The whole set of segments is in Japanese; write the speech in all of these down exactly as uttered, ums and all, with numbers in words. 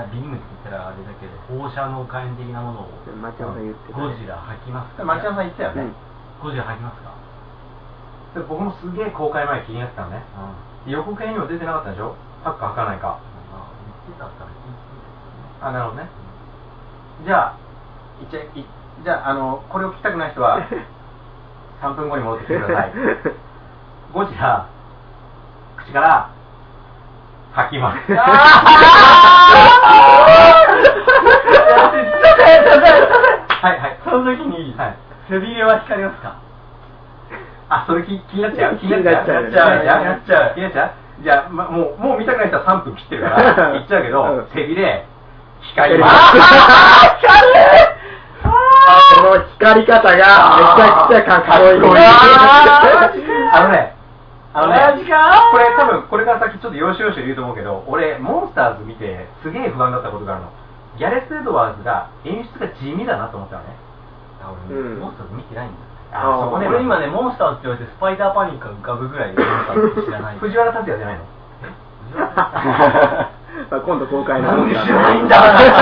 ビームって言ったらあれだけど放射能火炎的なものを町山さん言ってた、 ゴジラ吐きますか？ 町山さん言ってたよね、 ゴジラ吐きますか？ で僕もすげえ公開前気になってたのね、予告編にも出てなかったでしょ、吐くか吐かないか。 言ってたから聞いてあ、なるほどね。じゃあいっちゃいじゃあ、あのこれを聞きたくない人はさんぷんごに戻ってきてください。ゴジラ口から吐きます。あはいはい。 その時に背びれは光りますか？ あ、それ気気になっちゃう。 気になっちゃう。 やっちゃう。やっちゃう。気になっちゃう。じゃあ、ま、もうもう見たくない人はさんぷん切ってるから言っちゃうけど、背びれ光ります。 光る。この光り方がめちゃくちゃかっこいい。 あのね、あのね、これ多分これから先ちょっと要所要所言うと思うけど、俺モンスターズ見てすげえ不安だったことがあるの。ギャレス・エドワーズが演出が地味だなと思ったのね。 あ、俺、うん、モンスターズ見てないんだ。 あ、そこね。 俺今ね、モンスターズって言われてスパイダーパニックが浮かぶぐらいでモンスターズって知らない。 藤原竜也じゃないの？ え？藤原まあ今度公開のなんで知らないんだ。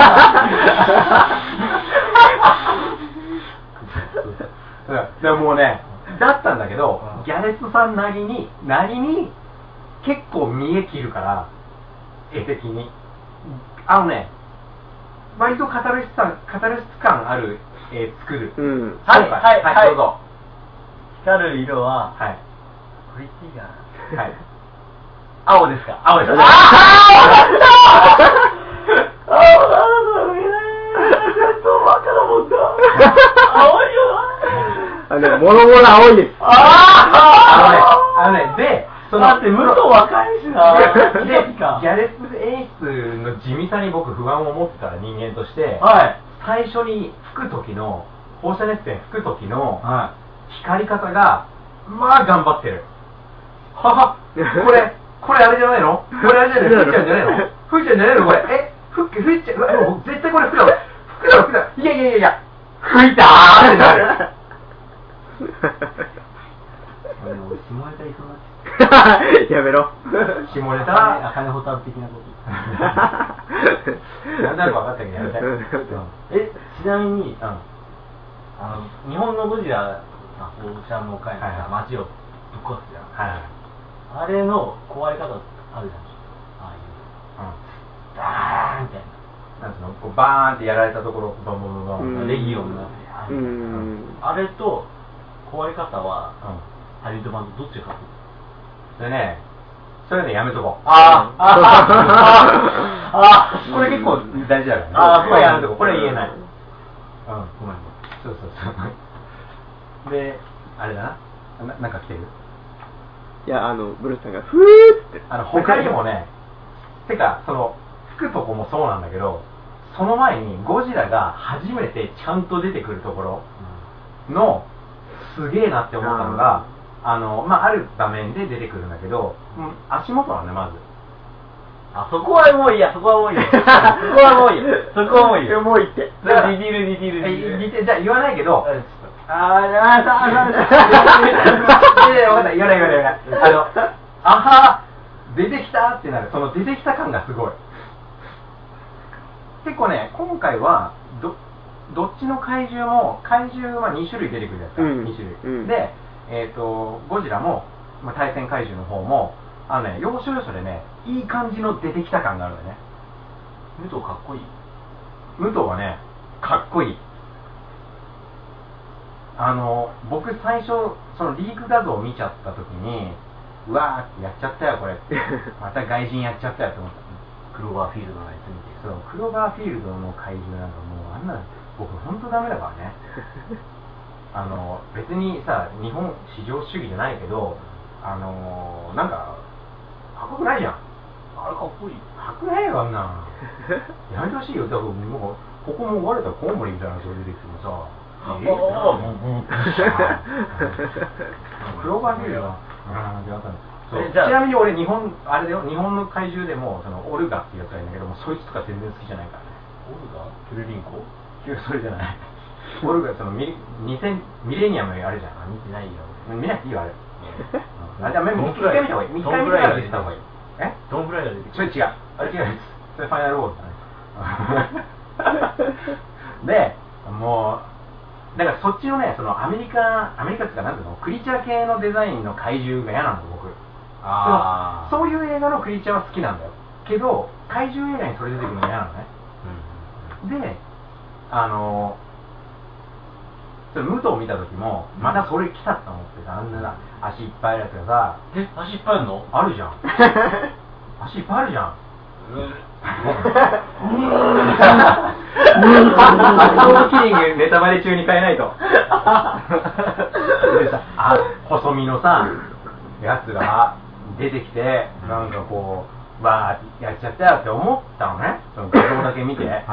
でももうね、だったんだけど、ギャレスさんなりになりに結構見え切るから、絵的にあのね、割とカタルシス感カタルシス感ある絵作る。 うん。 はいはいはい、 どうぞ。 光る色は、 はい。 これ言っていいかな。 はい。 青ですか？ 青です。 ああ、青だ。青だ。見えない。ちょっとバカなもんだ。青いよ。 あの、もろもろ青いです。 ああ、 あのね、あのね、で、 そのだって無と若いしな。 で、ギャレス演出の地味さに僕不安を持ってた人間として、 はい、 最初に吹く時の放射熱線吹く時のは光り方がまあ頑張ってる。はは、これこれあれじゃないの？これあれじゃないの？吹いちゃうんじゃないの？吹いちゃうんじゃないのこれ？え、吹っ吹いちゃう？もう絶対これ吹くだろ。吹くだろ吹くだろ。いやいやいやいや、吹いたーってなる。 俺下ネタ言いそうになっちゃう。 やめろ。 下ネタ赤根ホタル的なこと。 何なるか分かったけどやめて。 え、ちなみに、あの日本のゴジラ放射能火炎が街をぶっ壊すじゃん。 はい。 あれの壊れ方あるじゃん。ああいう。ダーンみたいな。 なんつうの、こうバーンってやられたところ、ボンボンボンボン。 レギオンがある。あれと壊れ方は、ハリウッド版とどっちが勝つ？ それね、それね、やめとこう。 ああ、ああ、 これ結構大事だよね。 ああ、 これやめとこう。これ言えない。 うん、ごめん。 そうそうそう。で、あれだな。な、なんか来てる？ いや、あの、ブルースさんが、ふーって。 あの、他にもね、てか、その、吹くとこもそうなんだけど、その前にゴジラが初めてちゃんと出てくるところの、すげえなって思ったのが、あの、まあ、ある場面で出てくるんだけど、うん、足元なんだね、まず。 あ、そこはもういいや、そこはもういいよ。そこはもういいよ。そこはもういいよ。 もういいって。 ディティール、ディティール、ディティール。 ディティール、じゃあ言わないけど、 あー、あー、あー、あー、 いやいや、わかんない、言わない、言わない、言わない。あの、あはー、出てきたってなる、その出てきた感がすごい。結構ね、今回は、ど、どっちの怪獣も、怪獣はに種類出てくるじゃないですか、うん、に種類。うん、で、えっと、ゴジラも、まあ、対戦怪獣の方も、あのね、要所要所でね、いい感じの出てきた感があるんだよね。 武藤かっこいい？ 武藤はね、かっこいい。あの、僕最初、そのリーク画像を見ちゃった時に、うわーってやっちゃったよ、これって。また外人やっちゃったよと思った。 クローバーフィールドのやつ見て。 そう、クローバーフィールドの怪獣なんかもう、あんな、僕ほんとダメだからね。あの、別にさ、日本至上主義じゃないけど、あの、なんか、かっこよくないじゃん。 あれかっこいい。 かっこないよ、あんな。やめてほしいよ。だからもう、ここも割れたコウモリみたいな人が出てきてもさ、えー、クローバーフィールドは、そう、ちなみに俺日本、あれだよ、日本の怪獣でも、そのオルガっていうやつがいるんだけども、そいつとか全然好きじゃないからね。 オルガ？キュルリンコ？ それじゃない。オルガ、そのミリ、にせんミレニアムあるじゃん。 見てないよ。 見なくていいよ、あれ。あ、じゃあ、みっかい見た方がいい。みっかい見たら出てた方がいい。え？ ドンフライが出てきた。それ違う。あれ違うやつ。それファイナルウォールだね。 で、もう、だからそっちのね、そのアメリカ、アメリカっていうか、なんていうの、クリーチャー系のデザインの怪獣が嫌なの、僕。あそういう映画のクリーチャーは好きなんだよ。けど、怪獣映画にそれ出てくるの嫌なのね。うん、で、あの、それ武藤を見た時も、またそれ来たと思ってた。あんな足いっぱいあるやつがさ、 え、足いっぱいあるの？ あるじゃん。足いっぱいあるじゃん。あそのキリングネタバレ中に変えないと。でさ、あ、細身のさ、やつが出てきて、なんかこう、わーってやっちゃったよって思ったのね。その画像だけ見て。はい。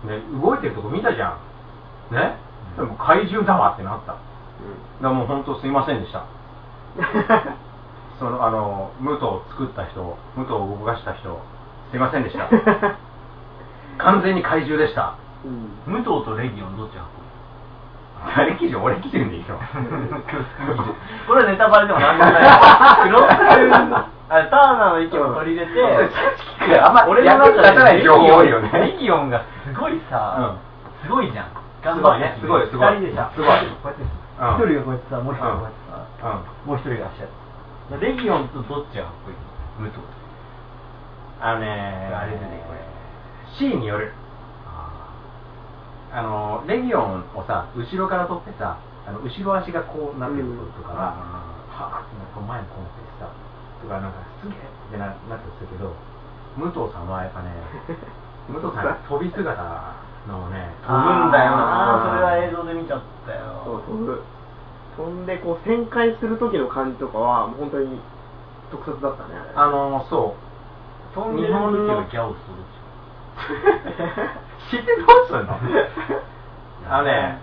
ね、動いてるとこ見たじゃん。ね。でも怪獣だわってなった。だからもう本当すいませんでした。そのあの武藤を作った人、武藤を動かした人、すいませんでした。完全に怪獣でした。 うん、武藤とレギオンどっちが誰基準？俺基準でいいの。 これはネタバレでもなんでもない。黒あれターナーの意見を取り入れて、 あんま俺の中でレギオン多いよね。 レギオンがすごいさ、すごいじゃん。 すごいね、すごいすごい。 ふたりでさ、 すごい。 こうやって一人がこうやってさ、もう一人がこうやってさ、もう一人が足やる。レギオンとどっちがかっこいいの？武藤。 あのね、 あれ出てこれ。 シーンによる。あのレギオンをさ、後ろから撮ってさ、あの後ろ足がこうなってることとかが、はぁってこう前にこうなってさ、とかなんかすげえってななってたけど、武藤さんはやっぱね、武藤さん飛び姿のね、飛ぶんだよな。 それは映像で見ちゃったよ。 そう飛ぶ。飛んでこう旋回する時の感じとかはもう本当に特撮だったね。 あのそう。 飛んでる時はギャオスするでしょ。 知ってどうすんの？あのね、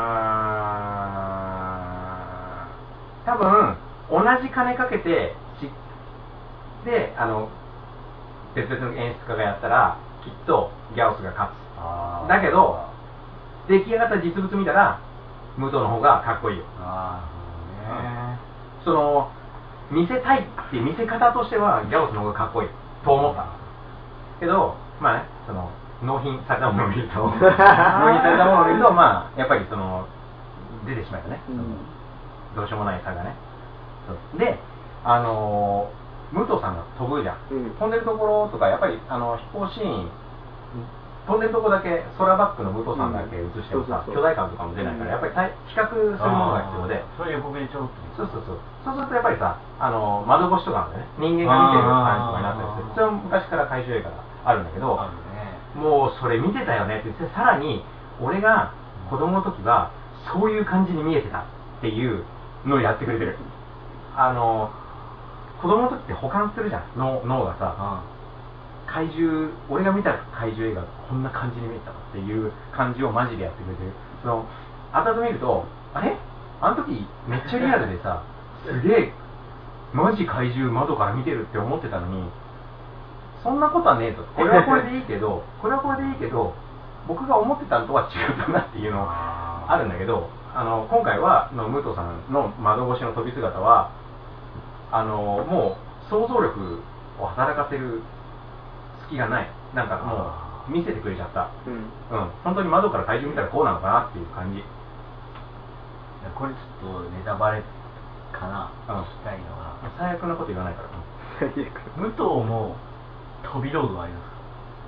あ多分同じ金かけてであの別々の演出家がやったらきっとギャオスが勝つ。だけど出来上がった実物見たら武藤の方がかっこいいよ。あー、ね、その見せたいっていう見せ方としてはギャオスの方がかっこいいと思ったけど、まあね、その納品されたものを見ると納品されたものを見ると、まあやっぱりその出てしまったね、うん、どうしようもない差がね。そうで、あのー、武藤さんが飛ぶじゃん、うん、飛んでるところとかやっぱりあの飛行シーン飛んでるとこだけ空バックの武藤さんだけ映してもさ、巨大感とかも出ないからやっぱり比較するものが必要で、 そういう予告でちょっとそうそうそうそうするとやっぱりさ、あの窓越しとかなんでね、人間が見てる感じとかになったりする。それは昔から怪獣映画があるんだけど、もうそれ見てたよねって言って、さらに俺が子供の時はそういう感じに見えてたっていうのをやってくれてる。あの子供の時って保管するじゃん、脳脳がさ、怪獣、俺が見た怪獣映画こんな感じに見えたっていう感じをマジでやってくれてる。その後々見ると、あれあの時めっちゃリアルでさ、すげえマジ怪獣窓から見てるって思ってたのに、そんなことはねえと。これはこれでいいけどこれはこれでいいけど僕が思ってたのとは違ったなっていうのあるんだけど、あの今回はの武藤さんの窓越しの飛び姿はあのもう想像力を働かせる隙がない。なんかもう見せてくれちゃった。うん、うん、本当に窓から怪獣見たらこうなのかなっていう感じ。 これちょっとネタバレかな、うん、聞きたいのは最悪なこと言わないから。 武藤も飛び道具はあります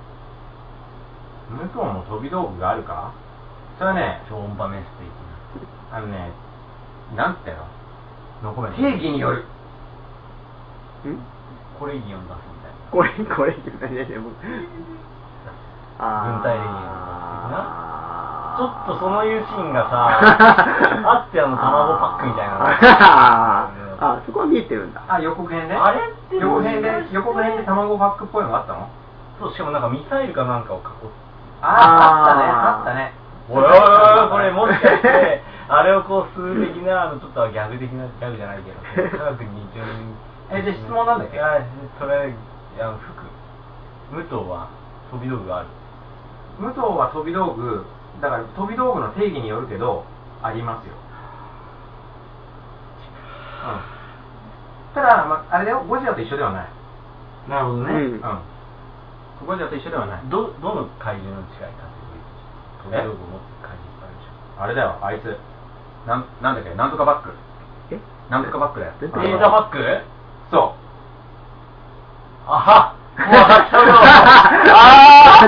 か？武藤も飛び道具があるか？それはね、 超音波メス的な、あのね、なんていうの、 のコメント定義による。ん？ コレギオン出すみたいな。 これこれ何々も軍隊レギオン的な。ちょっとそういうシーンがさあって、あの卵パックみたいなああ、そこは見えてるんだ。 あ、予告編であれって予告編で予告編で卵パックっぽいのがあったの？ そう、しかもなんかミサイルかなんかを囲って、 ああ、あったね、あったね。 おいおいおい、これもしかしてあれをこう数的な、あのちょっとギャグ的なギャグじゃないけど科学に一応え、じゃあ質問なんだっけ？ いや、それ、いや、服武藤は飛び道具がある。 武藤は飛び道具だから飛び道具の定義によるけどありますよ。うん。ただ、まあれだよ、ゴジラと一緒ではない。 なるほどね。 うん。そゴジラと一緒ではない。 どどの怪獣の近いかっていう。飛び道具持ってる怪獣いっぱいあるでしょ。 あれだよ、あいつ。なん、なんだっけ、なんとかバック。 えなんとかバックだよ。 レーザーバック？ そう。 あはもう分かっちゃうよ。 あ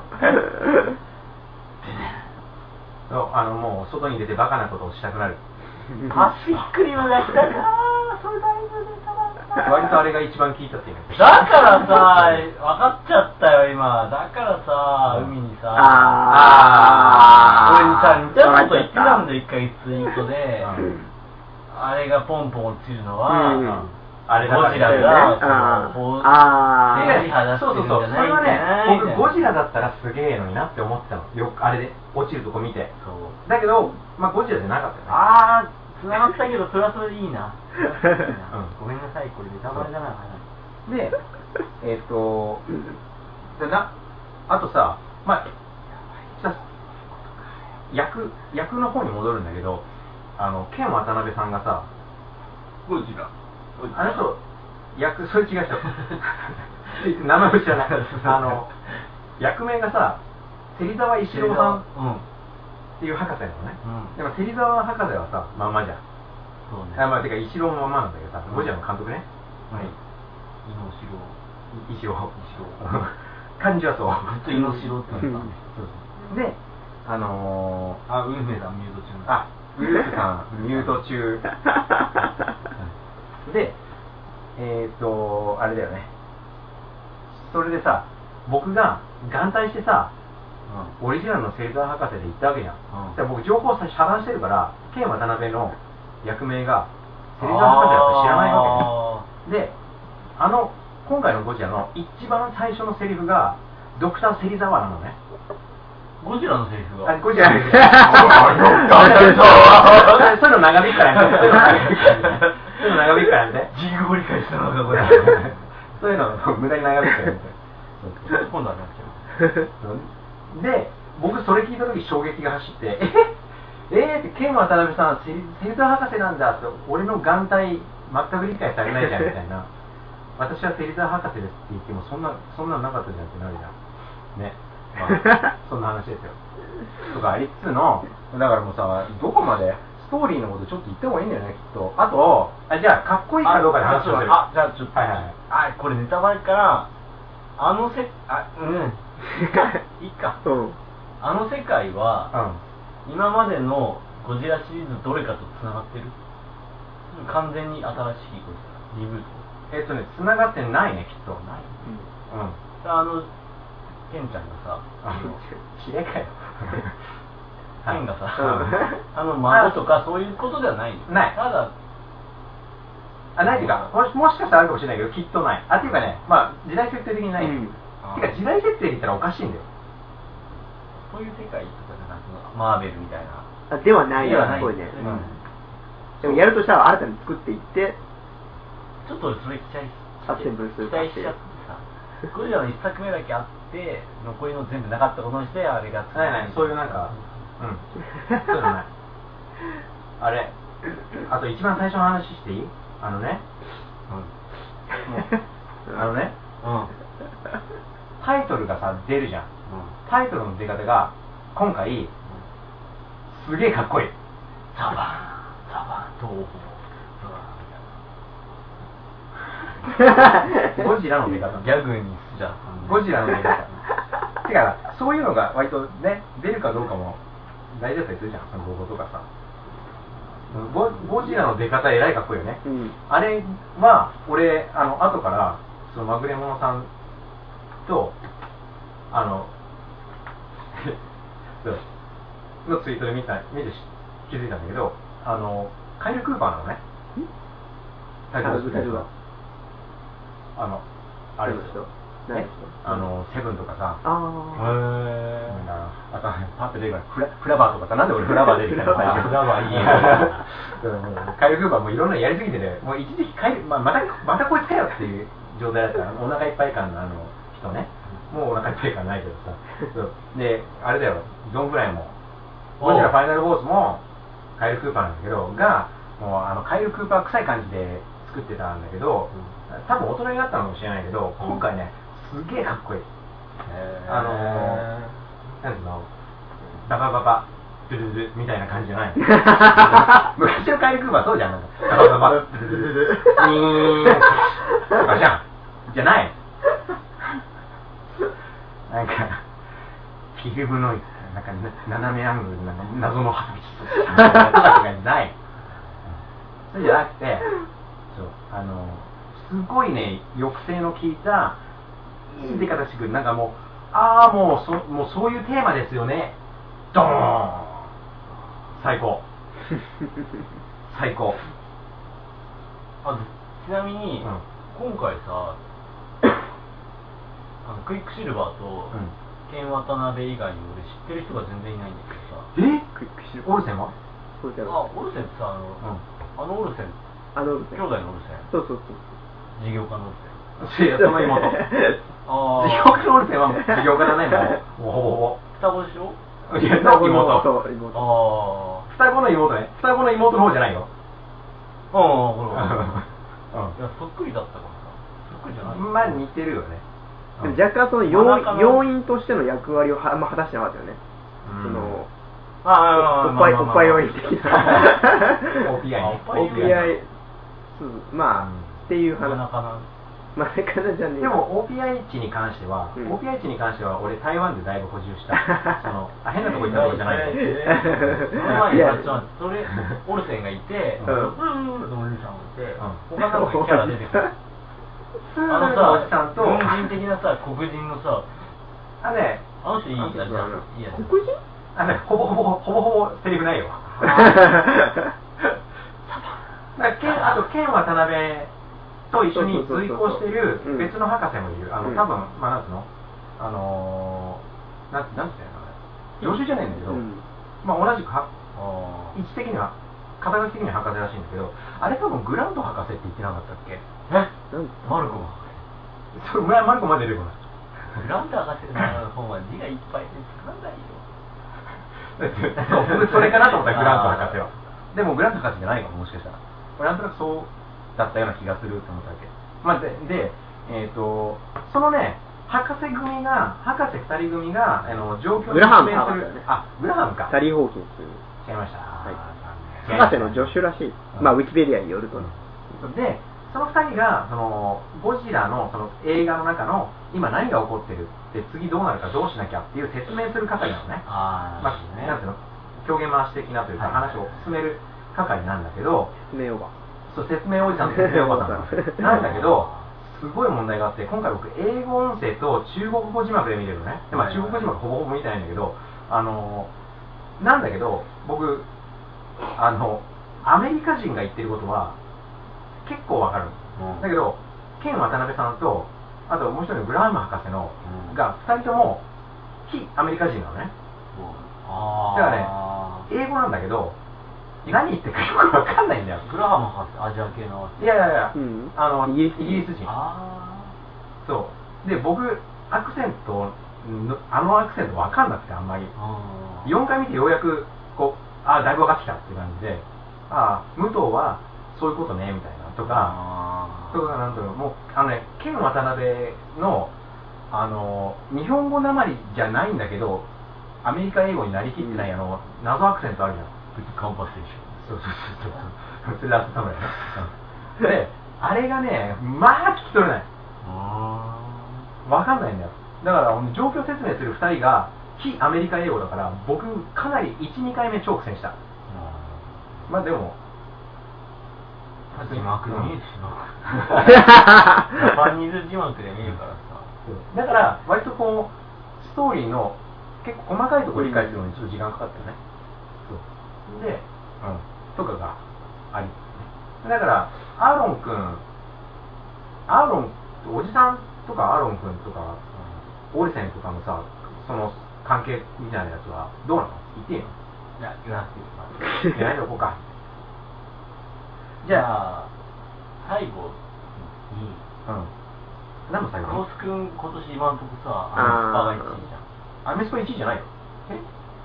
そう、あの、もう、外に出てバカなことをしたくなる。 パシフィックリムが来たかー。それだいぶ出たな。 割とあれが一番効いたっていう。 だからさ、分かっちゃったよ、今。だからさ、海にさ、 あ俺にさ、似たこと言ってたんだよ、 よ一回ツイートで。あれがポンポン落ちるのうは、 んあれだゴジラが、その、 あー電磁波出してそうそうそう、 るんじゃないそれはね、僕、ゴジララだったらすげえのになって思ってたの。よく、あれで、落ちるとこ見て。 そう。 だけど、まあ、ゴジラじゃなかったよね。 あー、繋がったけど、それはそれでいいな。 うんごめんなさい、これネタバレだな。 で、えっ、ー、と、でな、あとさ、まあ、さ役、役の方に戻るんだけど、あの、ケン渡辺さんがさ、 ゴジラ。 あの人、役、それ違う人。名前も知らない。あの、役名がさ、芹沢一郎さんっていう博士なのね。 うんでも芹沢博士はさ、まんまじゃん。 そうね。 あまあ、てか一郎もまんまなんだけどさ、ゴジラの監督ね。 はい。伊野城。 一郎。 一郎。 感じはそう。 ずっと伊野城って言ったんです。 で、あのー、 あ、ウルフェさんミュート中の。 あ、ウルフさん、ミュート中。で、えっ、ー、と、あれだよね。それでさ、僕が眼帯してさ、オリジナルの芹沢博士で行ったわけじゃん。 うんで僕、情報遮断してるから、ケン渡辺の役名が芹沢博士だって知らないわけね。で、あの、今回のゴジラの一番最初のセリフが、ドクター芹沢なのね。 ゴジラのセリフが。 あ、ゴジラ。そういうの長引くからやめて。そういうの長引くからやめて。 ジグを理解したのか、これ。 そういうの無駄に長引くからやめて。 今度はなっちゃう。 で、僕それ聞いた時衝撃が走って、ええー、ってケン渡辺さん、芹沢博士なんだって、俺の眼帯全く理解されないじゃんみたいな。私は芹沢博士ですって言ってもそんなそんなのなかったじゃんってなるじゃん。ね。まあ、そんな話ですよ。とかありつつの、だからもうさ、どこまでストーリーのことちょっと言ってもいいんだよね、きっと。あと、あじゃあ、かっこいいかどうかで話をする。 あ、じゃあちょっと、 はいはいはい。 あ、これネタバレから、あのせ、あ、うん。いいか。 うん。 あの世界は、 うん。 今までのゴジラシリーズどれかと繋がってる？完全に新しいゴジラ、リブート。 えっとね、繋がってないね、きっと。 ない。 うん。 あの、ケンちゃんがさ、 あの、知れかよ。 ケンがさ、 うんあの孫とかそういうことではないの。 ないただ、 あ、ないっていうか、もしもしかしたらあるかもしれないけど、きっとない。あ、っていうかね、まあ、時代設定的にない。 うんてか、時代設定で言ったらおかしいんだよ。 そういう世界とかじゃなくて、マーベルみたいな。 あではないではないっぽいね。 うんうんでもやるとしたら新たに作っていって、 ちょっと俺それ期待しアセンブルする期待しちゃってさ、ゴジラの一作目だけあって、残りの全部なかったことにして、あれがないない、そういうなんか、うん。そういうのない。あれ、あと一番最初の話していい？あのね、もう、あのね、 うん。 タイトルがさ、出るじゃん。タイトルの出方が、今回、すげえかっこいい。 ザバーン、ザバーン、東宝。 ゴジラの出方。 ギャグにしちゃう。 ゴジラの出方。てか、そういうのが割とね、出るかどうかも大事だったりするじゃん、そのロゴとかさ。ゴゴジラの出方えらいかっこいいよね。 うん、 あれは、俺、あの、後から、そのまぐれものさんと、あの、のツイートで見た、見て気づいたんだけど、あの、カイル・クーパーなのね。タイトルタイトルはあの、あれですよ。ね、あの、セブンとかさ、 あへなんだあと、パッと出てくるフラフラバーとかさ、なんで俺フラバー出てきたの？ フラバーいいよカイル・クーパーもいろんなのやりすぎてね、もう一時期カイル、まあ、また、またこいつかよっていう状態だったら、お腹いっぱい感のあの人ね、もうお腹いっぱい感ないけどさ、そうで、あれだよ、ドン・フライも、ゴジラファイナルボースもカイル・クーパーなんだけど、が、もうあのカイル・クーパー臭い感じで作ってたんだけど、多分大人になったのかもしれないけど、今回ね、すげえかっこいい。 あのー、なんていうの、ババババドゥルドゥみたいな感じじゃないの。昔の怪力はそうじゃん、なんかババババドゥルドゥうーんとかじゃん、じゃない。なんかフィルムのなんか斜めアングルの謎の発揮とかじゃない。そうじゃなくて、そうあのすごいね抑制の効いたいい出方してくる。なんかもうああもうそもうそういうテーマですよね。ドーン最高最高。 あちなみに、うん、今回さあのクイックシルバーと、うん、ケン・ワタナベ以外に俺知ってる人が全然いないんだけどさ。 えクイックシルバーオルセンはオルセンあオルセンってさあの、うん、あのオルセンあのオルセン兄弟のオルセンそうそうそう事業家のオルセンいやその妹あ事業家のオルセンは事業家じゃないもんもうほぼほぼ双子でしょいや双子の妹そう妹ああ双子の妹ね双子の妹の方じゃないよああほらうんいやそっくりだったからさそっくりじゃないまあ似てるよね。 でも若干その要要因としての役割をあんま果たしてなかったよね。そのあおっぱいおっぱい要因的なオーピーアイ ねオーピーアイ まあっていう話。まあ、かなじゃねえでも オーピーアイ 値に関しては、うん、オーピーアイ 値に関しては俺台湾でだいぶ補充したそのあ変なとこ行ったとこじゃないのその前にそれオルセンがいてうんうんとおじさんがいて他のキャラ出てくるあのさおじさんと軍人的なさ黒人のさあねあの人いいやついいやつ黒人あねほぼほぼほぼほぼセリフないよだケンあとケン渡辺と一緒に随行している別の博士もいる。あの、多分、まあ、なんつうのあのー、なん、なんつうの助手じゃないんだけど、うん、まあ、同じくは、位置的には、肩書き的には博士らしいんだけど、あれ多分グラント博士って言ってなかったっけえマルコ博士。それ、マルコまで出てこない。 グラント博士の本は字がいっぱいでつかんないよ。 そう、僕それかなと思ったらグラント博士は。でもグラント博士じゃないかも、もしかしたら。俺なんとなくそう、だったような気がすると思ったわけ。まあ、で、でえっ、ー、と、そのね、博士組が、博士二人組が、あの、状況を説明する。あ、グラハムか。 サリー・ホーキンス。違いました。はい。 博士の助手らしい。うん、まあ、ウィキペディアによるとね。 うん、で、その二人が、その、ゴジラの、その、映画の中の、今何が起こってるって、次どうなるかどうしなきゃっていう説明する係なのね。 あまあ、ね、なんていうの、狂言回し的なというか、話を進める係なんだけど、 説明をば。 そう説明おじさんと説明おばさんなんだけど、すごい問題があって、今回僕英語音声と中国語字幕で見てるのね。でまあ、中国語字幕ほぼほぼ見てないんだけど、あのなんだけど僕あのアメリカ人が言ってることは結構わかる、うん、だけどケン渡辺さんとあともう一人のグラハム博士の、うん、がふたりとも非アメリカ人なのね、うん、だからね英語なんだけど何言ってるかよくわかんないんだよ。 グラハム博士アジア系のいやいやいや、うん、あのイギリス人。 あそうで僕アクセントあのアクセントわかんなくてあんまりよんかい見てようやくこうああだいぶ分かってきたっていう感じでああ武藤はそういうことねみたいなとかとかなんとかもうあのねケン渡辺のあの日本語なまりじゃないんだけどアメリカ英語になりきってないあの謎アクセントあるじゃん。 カンパスでしょ。そうそうそうそう。それラストサムライね。で、あれがね、まあ聞き取れない。わかんないんだよ。だから状況説明するふたりが非アメリカ英語だから僕かなりいち、にかいめ超苦戦した。まあでも字幕で見えるしな。ジャパニーズ字幕で見えるからさ。 だから割とこうストーリーの結構細かいところ理解するのにちょっと時間かかったよね。で、うん、とかがあり、だからアーロン君アーロンおじさんとかアーロン君とか、うん、オーリセンとかのさその関係みたいなやつはどうなの言っていいの？ いや言わなくていい。 言わないとこか。 じゃあ最後に、 うん、何の最後？ コース君今年今のとこさアメスパがいちいじゃん。 アメスパいちいじゃないよ。え？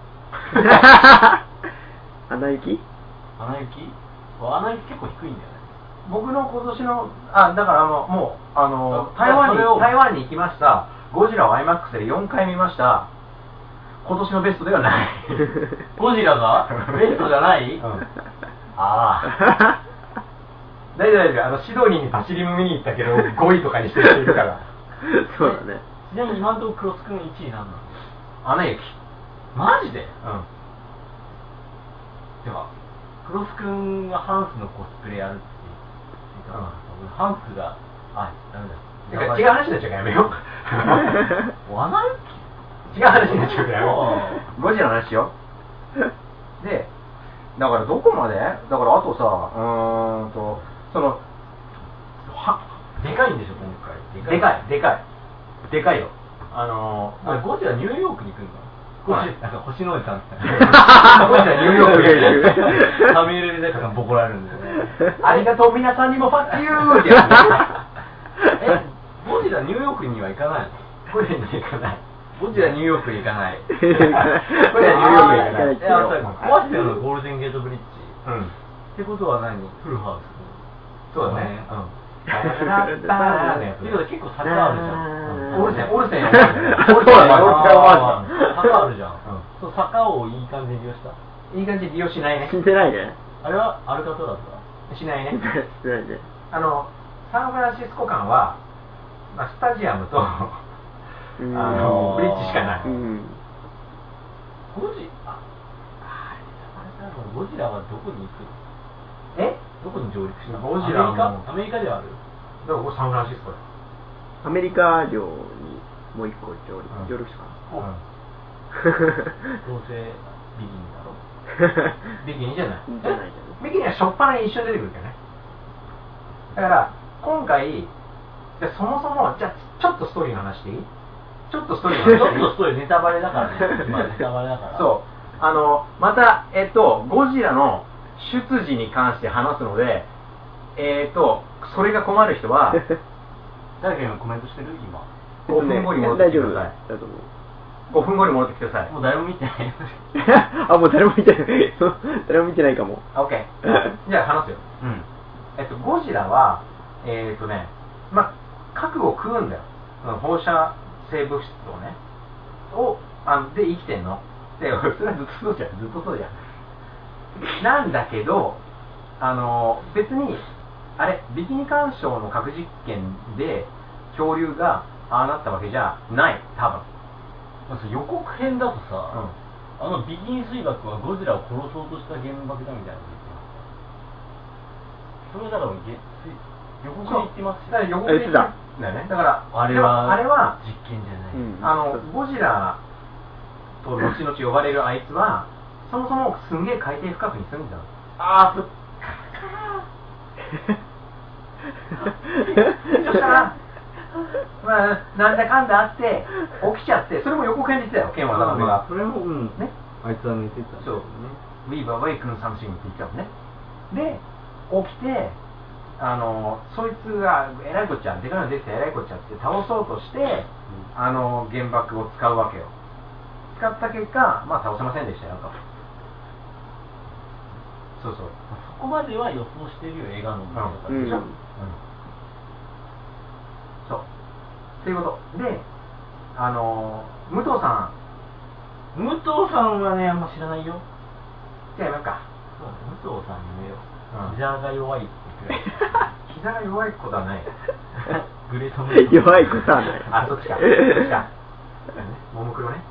アナ雪？ アナ雪？アナ雪結構低いんだよね。 僕の今年のあだからあのもうあの台湾に台湾に行きました。 ゴジラを アイマックス でよんかい見ました。今年のベストではない。 ゴジラがベストじゃない、うん、ああ大丈夫大丈夫。あのシドニーにパシリム見に行ったけどごいとかにしてる人いるからそうだね。 ちなみに今のところクロス君いちいなんなの？ アナ雪。 マジで？ うん。 ではクロス君がハンスのコスプレやるって言ったら、うん、ハンスがあダメだ。 違う話になっちゃうからやめよう。 お穴違う話になっちゃうからやめよう。ゴジラの話しよう。で、だからどこまで？だからあとさ、うーんとそのはでかいんでしょ今回。 でかいでかいでかいよ。あのー、あれゴジラニューヨークに行くんだ。ゴジラなんか星のおじさんみたいな。 ゴジラニューヨークに行く。 サミュエル・レザーボコられるんだよね。 ありがとう皆さんにもファッキューってやつ。 え、ゴジラニューヨークには行かないの？ ゴジラに行かない。 ゴジラニューヨークに行かない。 ゴジラニューヨークに行かない。 いや、壊してるのゴールデンゲートブリッジ。 うん。 ってことは何？フルハウス。 そうだね。うん。っていうこと結構坂あるじゃん。オルセン、オルセン。オルセンは坂あるじゃん。そう坂をいい感じに利用した。 いい感じに利用しないね。 してないね。 あれはアルカトラスだ。 しないね。 してないね。 あのサンフランシスコ間はまあスタジアムとあのブリッジしかない。 ゴジああれゴジラはどこに行くの？ え？ どこに上陸したの？ ゴジラアメリカではある？ だからここサンフランシスコだ。 アメリカ領にもう一個上陸上陸したかな。 どうせビギニだろ。 ビギニじゃない。 じゃないビギニはしょっぱなに一緒に出てくるけどね。だから今回じゃそもそもじゃあちょっとストーリーの話でいい？ちょっとストーリーの話。 ちょっとストーリーネタバレだからね。今ネタバレだから。 そう。あのまたえっとゴジラの出自に関して話すので、えっとそれが困る人は誰か今コメントしてる今。 ごふんごに戻ってきてください。ごふんごに戻ってきてください。 もう誰も見てない。 あ、もう誰も見てない。誰も見てないかも。 オッケー。じゃあ話すよ。うん。えっとゴジラはえっとね、ま核を食うんだよ。放射性物質をね。をあで生きてんの。でそれはずっとそうじゃん。ずっとそうじゃん。なんだけど、あの別にあれビキニ干渉の核実験で恐竜がああなったわけじゃない多分。 予告編だとさ、うん、あのビキニ水爆はゴジラを殺そうとした原爆だみたいなこと言ってます。それだから予告で言ってますよ。 だから予告で言ってたんだよね。だからあれはあれは実験じゃない。 うん、あのゴジラと後々呼ばれるあいつはそもそもすんげえ海底深くに住んでたの。ああ、そっそしたら、まあ、なんだかんだあって起きちゃって、それも予告編で言ってたよ、ケンは。だからそれも、うん、ね、あいつは寝てた。 そう、ね。We were waking something って言ってたもんね。で、起きて、あの、そいつがえらいこっちゃ、でかいのできてえらいこっちゃって倒そうとして、うん、あの、原爆を使うわけよ。使った結果、まあ倒せませんでしたよと。そうそう。 そこまでは予想してるよ、映画の見方でしょ。うん。 そう。ということ。で、あのー、武藤さん。武藤さんはね、あんま知らないよ。 じゃあやめようか。 そうね、武藤さんに言えよ。うん、膝が弱いってくらい。 膝が弱いことはない。 グレートムー弱いことはない。 あ、そっちか。そっちか。ももクロね。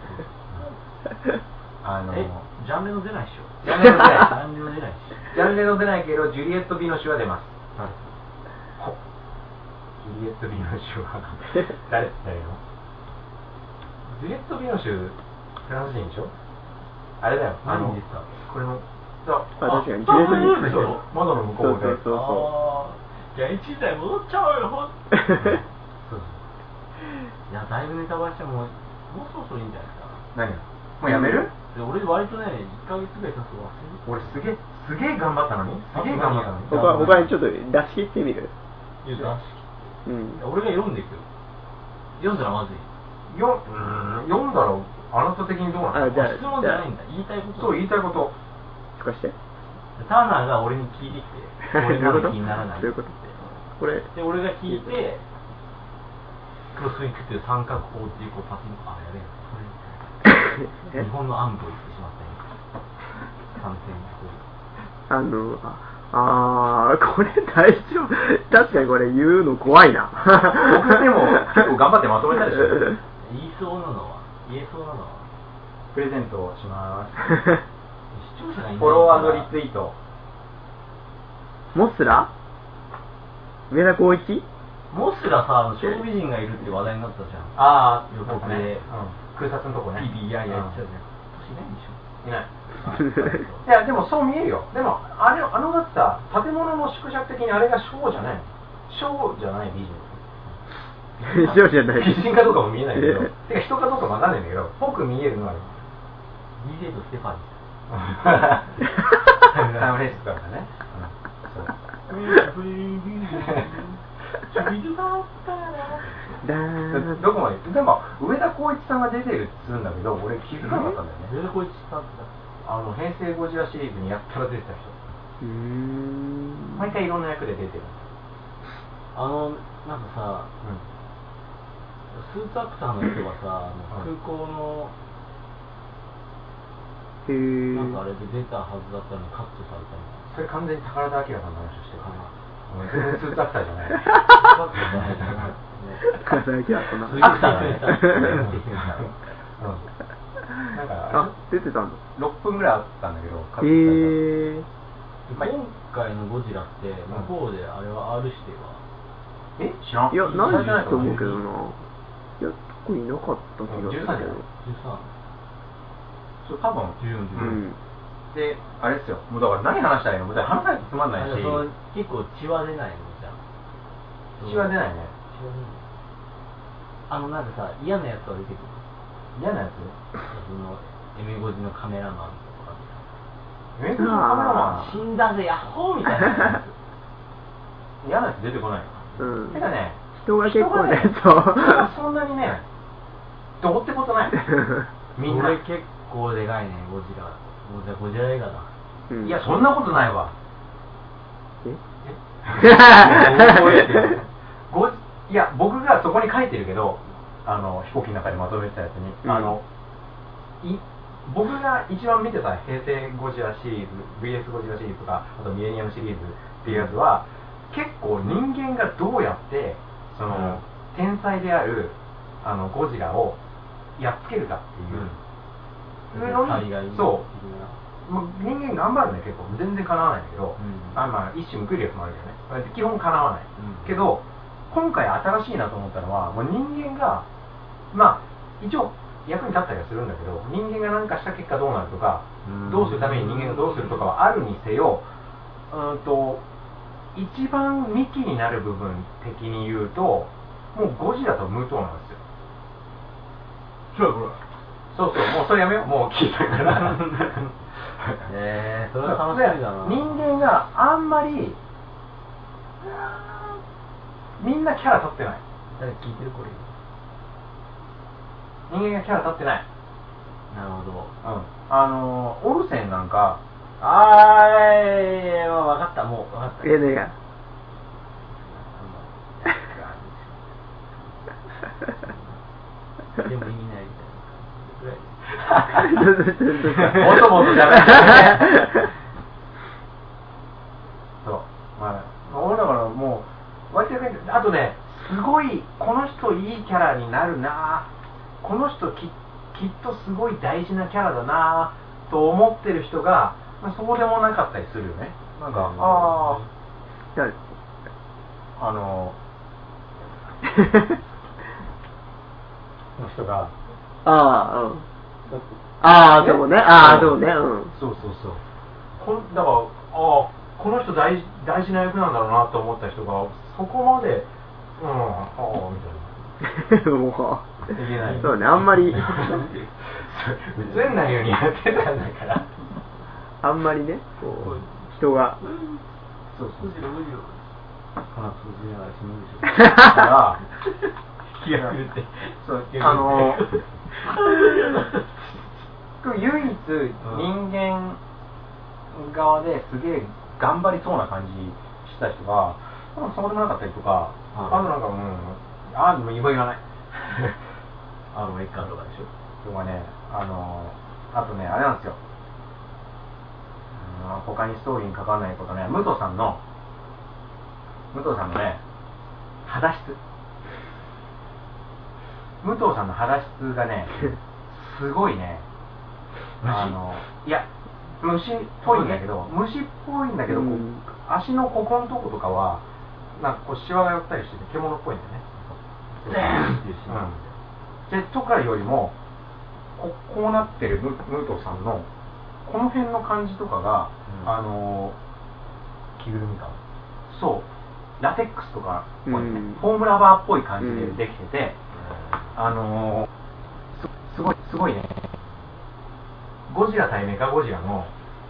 あのー、 え、ジャンルの出ないっしょ。 ジャンルの出ない。 ジャンルの出ないし。 ジャンルの出ないけど、ジュリエット・ビノシュは出ます。はい。ほジュリエット・ビノシュは誰って言ったらいいの？ジュリエット・ビノシュ、フランス人でしょ？あれだよ。あの、これの、そう。 あ、確かに。ジュリエット・ビノシュでしょ？ 窓の向こうで。 そうそうそうそう。じゃあ、一台戻っちゃおうよ、ほんそうそう。いや、だいぶネタバレしても、もうそろそろいいんじゃないですか。 何がもうやめる？ で俺割とね、いっかげつぐらい経つと忘れる。 俺すげえ、すげえ頑張ったのにすげえ頑張ったのに他、他にちょっと出し切ってみる？ いや、出し切って。うん。 俺が読んでいくよ。読んだらまずい。 よ、うん、読んだら、あなた的にどうなの？ あ、じゃあ、 質問じゃないんだ。言いたいこと。 そう、言いたいこと。 聞かして。 ターナーが俺に聞いてきて、俺なら気にならない。 どういうこと？これ。 で、俺が聞いて、 プロスイックっていう三角砲っていうこうパチンあやべえ日本の暗部を言ってしまったよ三点あのああこれ大丈夫確かにこれ言うの怖いな僕でも結構頑張ってまとめたでしょ言いそうなのは言えそうなのはプレゼントをします視聴者がいないフォロワーリツイートモスラ上田光一モスラさ小美人がいるって話題になったじゃんああ予告で、 空撮のとこねいやいや言ってたじゃん年いないんでしょいないいやでもそう見えるよでもあれあのだってさ建物の縮尺的にあれがショーじゃないのショーじゃない美人ショーじゃない美人かどうかも見えないけどてか人かどうかも分かんないんだけどぽく見えるのはディージェー とステファニータイムレースとかね、うん、そうどこまででも上田光一さんが出てるっつうんだけど俺気づかなかったんだよね上田光一さんってあの平成ゴジラシリーズにやったら出てた人うーん毎回いろんな役で出てるあのなんかさ、 うん、 スーツアクターの人がさ空港のへーなんかあれで出たはずだったのにカットされたのそれ完全に宝田明さんの話をしてる全然スーツアクターじゃない宝田明そんなアクターだねなんかあ出てたんだろっぷんぐらいあったんだけどカットされたへえ今回のゴジラって向こうであれは R 指定はえ知らんいやないないと思うけどないや特になかった気がするじゅうさんじゃないじゅうさんそう多分じゅうよん、じゅうよんであれですよもうだから何話したらいいのもう話さないとつまんないし結構血は出ないのじゃん血は出ないね血は出ないあのなんかさ嫌なやつは出てくる嫌なやつそのエメゴジのカメラマンとかエメゴジのカメラマン死んだぜヤッホーみたいなやつ嫌なやつ出てこないうんてかね人が結構ねそうそんなにねどうってことないみんなこれ結構でかいねゴジラゴジラゴジラ映画だ、 うん、 いやそんなことないわええごいや僕がそこに書いてるけどあの飛行機の中でまとめてたやつに、うん、あのい僕が一番見てた平成ゴジラシリーズ ブイエス ゴジラシリーズとかあとミレニアムシリーズっていうやつは結構人間がどうやってその、うん、天才であるあのゴジラをやっつけるかっていう、うん、そう、まあ、人間頑張るね結構全然かなわないんだけど、うん、あまあ一種報いるやつもあるけどね基本かなわない、うん、けど今回新しいなと思ったのはもう人間がまあ一応役に立ったりはするんだけど人間が何かした結果どうなるとか、うん、どうするために人間がどうするとかはあるにせようんと一番幹になる部分的に言うともうゴジラと無糖なんですよそうそうもうそれやめようもう聞いたからえー、それは楽しみだな人間があんまりみんなキャラ立ってない誰聞いてるこれ人間がキャラ立ってないなるほどうんあのー、オルセンなんかあーいや分かったもう分かったええねが全部意味ないみたいなもともとじゃないそうまあ俺だからもう割とあとねすごいこの人いいキャラになるなこの人 き, きっとすごい大事なキャラだなと思ってる人が、まあ、そうでもなかったりするよねなんか、うん、あああのの人がああうんああそうねああそうねうんそうそうそうこんだからああこの人 大, 大事な役なんだろうなと思った人がそこまでうんああみたいなもういけないそうねあんまり映んないようにやってたんだからあんまりねこう人がそうそうそうこの数字ながら死ぬでしょだから気が狂ってそうあの唯一人間側ですげえ頑張りそうな感じした人がそうでもなかったりとか、あとなんかうんああでも言わないアーロン・エッカーとかでしょ。 とかね、あのあとね、あれなんですよ、うん、他にストーリーに関わらないことね、武藤さんの武藤さんのね肌質、武藤さんの肌質がねすごいね、あのいや虫っぽいんだけど、虫っぽいんだけど、こう足のここのとことかはなんかこうシワが寄ったりしてて獣っぽいんだよね。ゼーンっていうシーン、うん、でとかよりもここうなってるムートさんのこの辺の感じとかが、うん、あの着ぐるみ感、 そうラテックスとか、ね、うん、フォームラバーっぽい感じでできてて、うん、あのす、すごいすごいね、ゴジラ対メカゴジラの、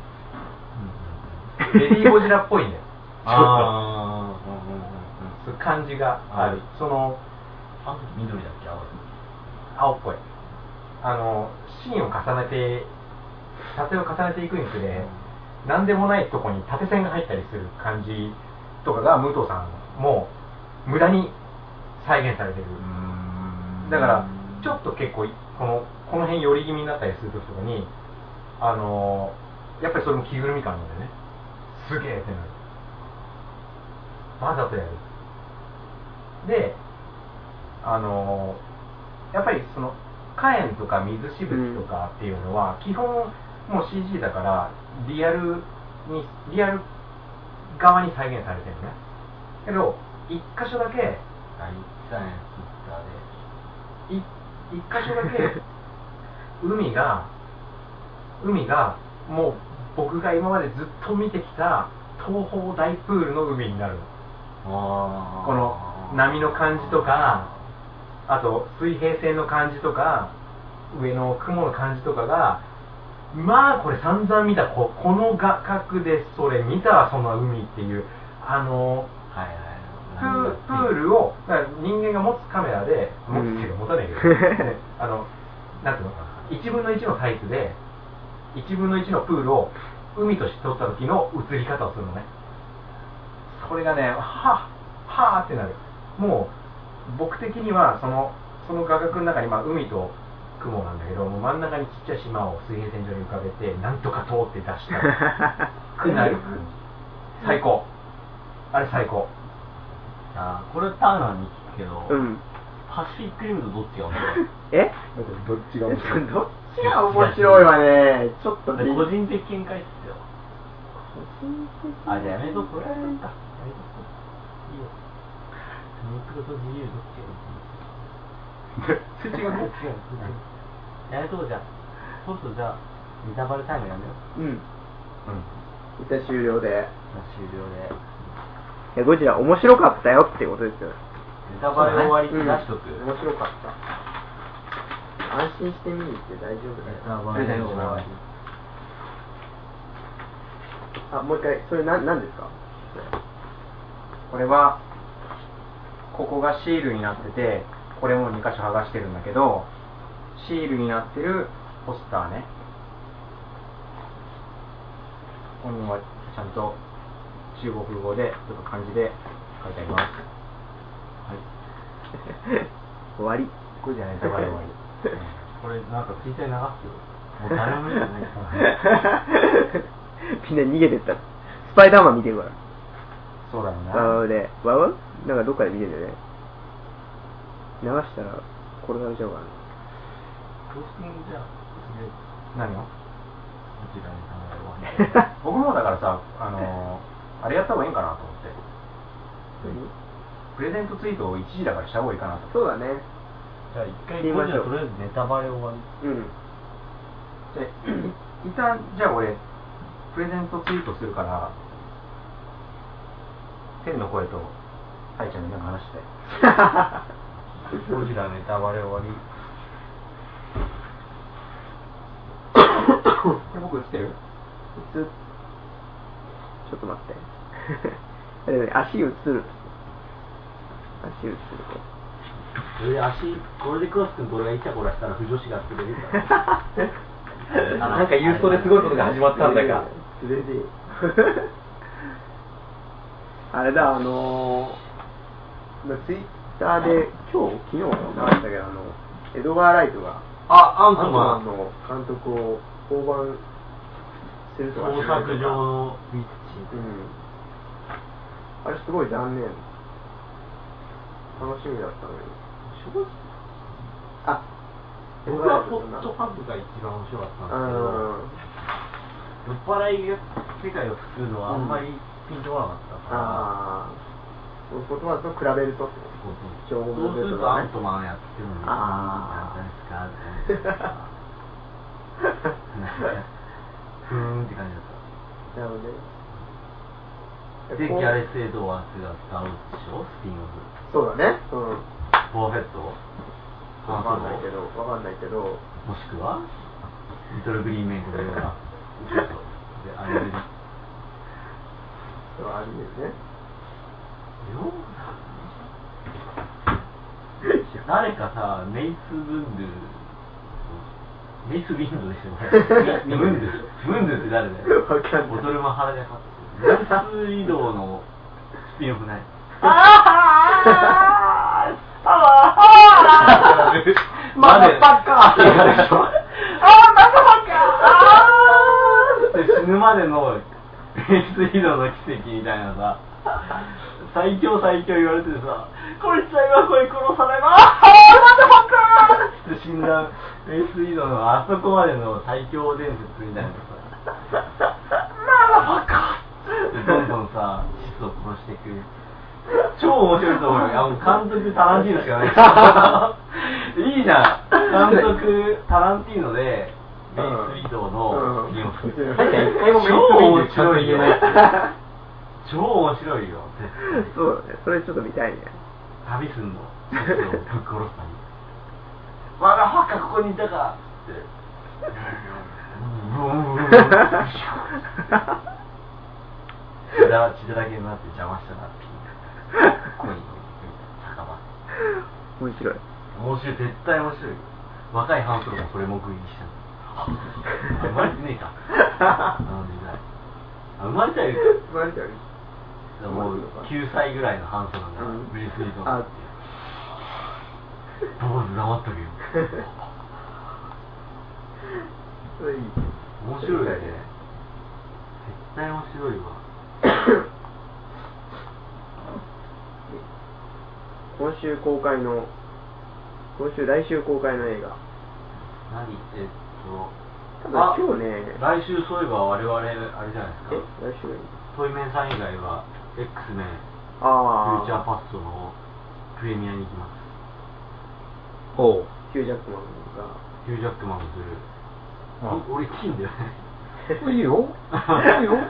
うん、レディーゴジラっぽいんだよ。ああ、そういう感じがある。そのあの時緑だっけ、青い。 青っぽい。あのシーンを重ねて撮影を重ねていくにつれ、うん、何でもないとこに縦線が入ったりする感じとかが武藤さんも無駄に再現されてる。だからちょっと結構このこの辺寄り気味になったりする時とかに、あのやっぱりそれも着ぐるみ感なんだよね。すげえってなる。わざとやる。で、あのやっぱりその火炎とか水しぶきとかっていうのは、うん、基本もう シージー だからリアルにリアル側に再現されてるね。けど一箇所だけあいつだね、ツイッターでい一箇所だけ海が海がもう僕が今までずっと見てきた東方大プールの海になるの。あこの波の感じとか、あと水平線の感じとか、上の雲の感じとかが、まあこれ散々見た こ, この画角でそれ見たらその海っていう、あの、はいはい、プ, プールをだから人間が持つカメラで持つっていうか持たないけど、ね、あのなんていうのかな、いちぶんのいちのサイズでいちぶんのいちのプールを海として撮った時の映り方をするのね。それがね、はぁはぁってなる。もう僕的にはそのその画角の中に、まあ、海と雲なんだけど、もう真ん中にちっちゃい島を水平線上に浮かべてなんとか通って出したくなる最高。あれ最高。 あこれターナーに聞くけど、うん、パシフィックリムとどっちが面白い？え？ どっちが面白い？どっちが面白いわね。ちょっと個人的見解っすよ。あ、じゃあやめとこれ。やめとこいいよ。肉と自由どっちがいい？それ違うの？違う。やめとこうじゃあ。そうするとじゃあネタバレタイムやめよう。うん。うん。 一旦終了で。 終了で。 いやゴジラ面白かったよってことですよ。 ネタバレ終わりって出しとく、 うん、面白かった。安心して見に行って大丈夫だよ。ネタバレ終わり。あ、もう一回、それな何ですか？ これはここがシールになってて、これもに箇所剥がしてるんだけど、シールになってるポスターね。ここにはちゃんと中国語でちょっと漢字で書いてあります。 はい。終わり。 これじゃないと終わり終わり。 これなんかツイッターに流すよ。もう誰も見てないから。 みんな逃げてった。スパイダーマン見てるから。 そうだよな。 あで、わわなんかどっかで見てるよね。流したら殺されちゃうからね。 トースティングじゃん。 何を？僕もだからさ、あのー、あれやった方がいいんかなと思って。プレゼントツイートをいちじだからした方がいいかなと。 そうだね。 じゃあ一回ゴジラとりあえずネタバレ終わり。うん。 じゃあ一旦じゃあ俺プレゼントツイートするから、天の声とタイちゃんになんか話して。 ゴジラネタバレ終わり。 僕映ってる？ 映っちょっと待ってで、ね、足映る足映るそれで足これでクロス君と俺がイチャコラしたら不女子が滑るからなんかユーストですごいことが始まったんだが滑りあれだあのー、ツイターで、今日、昨日も流したけど、あの、エドガー・ライトが、 あ、アンアントトマンマンの監督を降板するとか工作上のウィッチ。 うん。あれすごい残念。楽しみだったのに。 正直あ、 僕はホットパックが一番面白かったんですけど、酔っ払いが世界を救うのはあんまりピンとこなかったから、 ああ、そういうことだと比べるとってこと。 そうするとアントマンやってるのに、 あなんじゃないですかってふーんって感じだった。 なるほどね。 で、ギャレス・エドワーズが使うでしょ、スピンオフ。 そうだね。うん。 ボーフェットわかんないけど、わかんないけど。 もしくは、リトル・グリーンメイクのような。で、あれでね。 そう、ありですね。 誰かさ、メイス・ブンドゥ、メイス・ウィンドでしょ、これ。ブンドゥ、ブンドゥって誰だよ。 わかんない。 ボトルマハラジャカって。メイス移動のスピンオフない。あーああーマザーパッカーって言われるでしょ。あーマザーパッカーあーって死ぬまでのメイス移動の奇跡みたいなさ、最強最強言われててさ、こいつは今これ殺されます、あーマザーパッカーって死んだメイス移動のあそこまでの最強伝説みたいなさ、マザーパッカーでどんどんさ、シスを殺していく。超面白いと思うよ。いやもう監督タランティーノしかないいいじゃん。監督タランティーノでメイス・ウィドウのスピンオフ。 確かに一回もメイス・ウィドウちゃんと言えない。 超面白いよ。 そうだね。それちょっと見たいね。 旅すんの。ぶっ殺すために。我が墓ここにいたかって。ブーンブーンブーン。血だらけになって邪魔したなって。ここに酒場。 面白い。 面白い、絶対面白い。若いハンソロもそれ目撃したの。あ、生まれてねえか。あの時代。あ、生まれたよ。 生まれたよ。 もうきゅうさいぐらいのハンソロがメイス・ウィドウって。坊主黙っとけよ。 それいい。 面白いね。絶対面白いわ。 今週公開の今週来週公開の映画何えっと多分今日ね来週そういえば我々あれじゃないですかえ来週トイメンさん以外は X メンあフューチャーパストのプレミアに行きます。 ほうヒュージャックマンがヒュージャックマンもする。俺いいんだよね。 いいよいいよ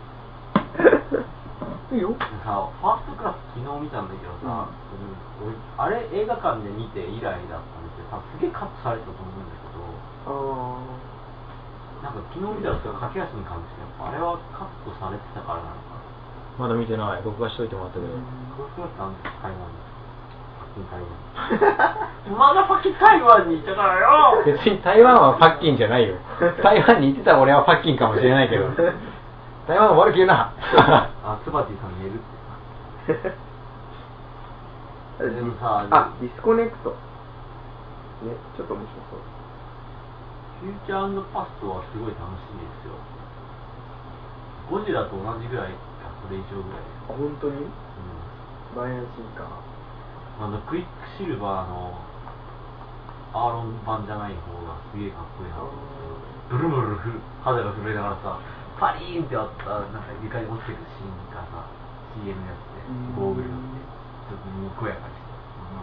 いいよさ、ファーストクラス昨日見たんだけどさ、うん、俺あれ映画館で見て以来だったんですけど、すげえカットされてたと思うんだけど、 あなんか昨日見たらそれ駆け足に感じて、やっぱあれはカットされてたからなのかな。 まだ見てない。録画しといてもらったけど。 ファーストクラスなんです台湾に。パッキン台湾。まだパッキン台湾にいたからよ。 別に台湾はパッキンじゃないよ。台湾に行ってたら俺はパッキンかもしれないけど。台湾は悪く言うな。 あ、ツバティさん言えるってさ。でもさ、 あ、ディスコネクトね、ちょっと面白そう。 フューチャー&パストはすごい楽しみですよ。ゴジラと同じぐらいか、それ以上ぐらい。 あ、本当に？ うん。 バイアンシンか。 あの、クイックシルバーのアーロン版じゃない方がすげえかっこいいなと思って。ブルブルふ肌が震えながらさ、パリーンってあったなんか床に落ちてくるシーンがさ シーエム やってゴーグルがってちょっとにこやかにして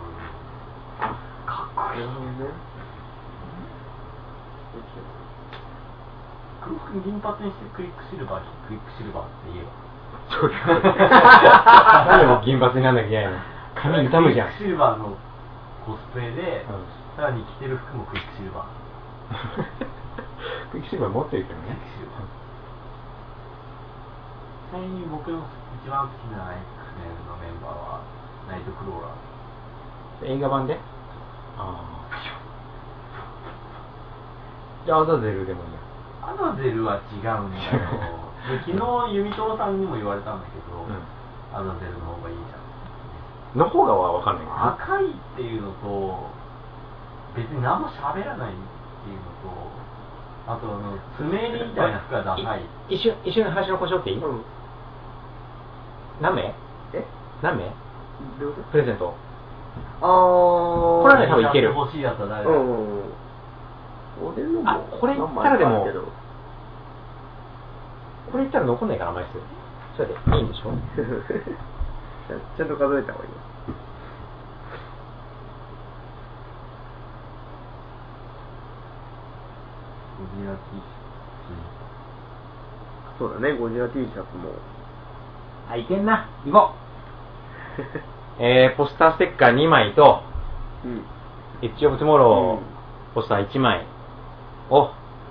かっこいいね。黒く銀髪にしてクイックシルバークイックシルバーって言えばなんでも銀髪になんなきゃいけないの。髪傷むじゃん。 クイックシルバーのコスプレで、うん、さらに着てる服もクイックシルバークイックシルバー持ってるけどね。 ちなみに僕の一番好きな X メンのメンバーはナイトクローラー。 映画版で？ああ。じゃあアザゼルでもいいや。 アザゼルは違うんだよ。昨日ユミトロさんにも言われたんだけど、うん、アザゼルの方がいいじゃん。 の方がは分かんないけど、 赤いっていうのと別に何も喋らないっていうのと、あとあの爪襟みたいな服がダサい。 一瞬一瞬話の故障っていい、うん、何名え何名プレゼント。 あーこれはね多分いける。 欲しいやつは誰だ。 うんうんうん、 あ、これ言ったらでもこれ言ったら残んないから枚数。それでいいんでしょちゃんと数えた方がいいよ。 ゴジラ T シャツ。 そうだね、ゴジラ T シャツも。 あ、いけんな。行こう。えー、ポスターステッカーにまいと、うん、エッジオブトゥモロー、ポスターいちまいを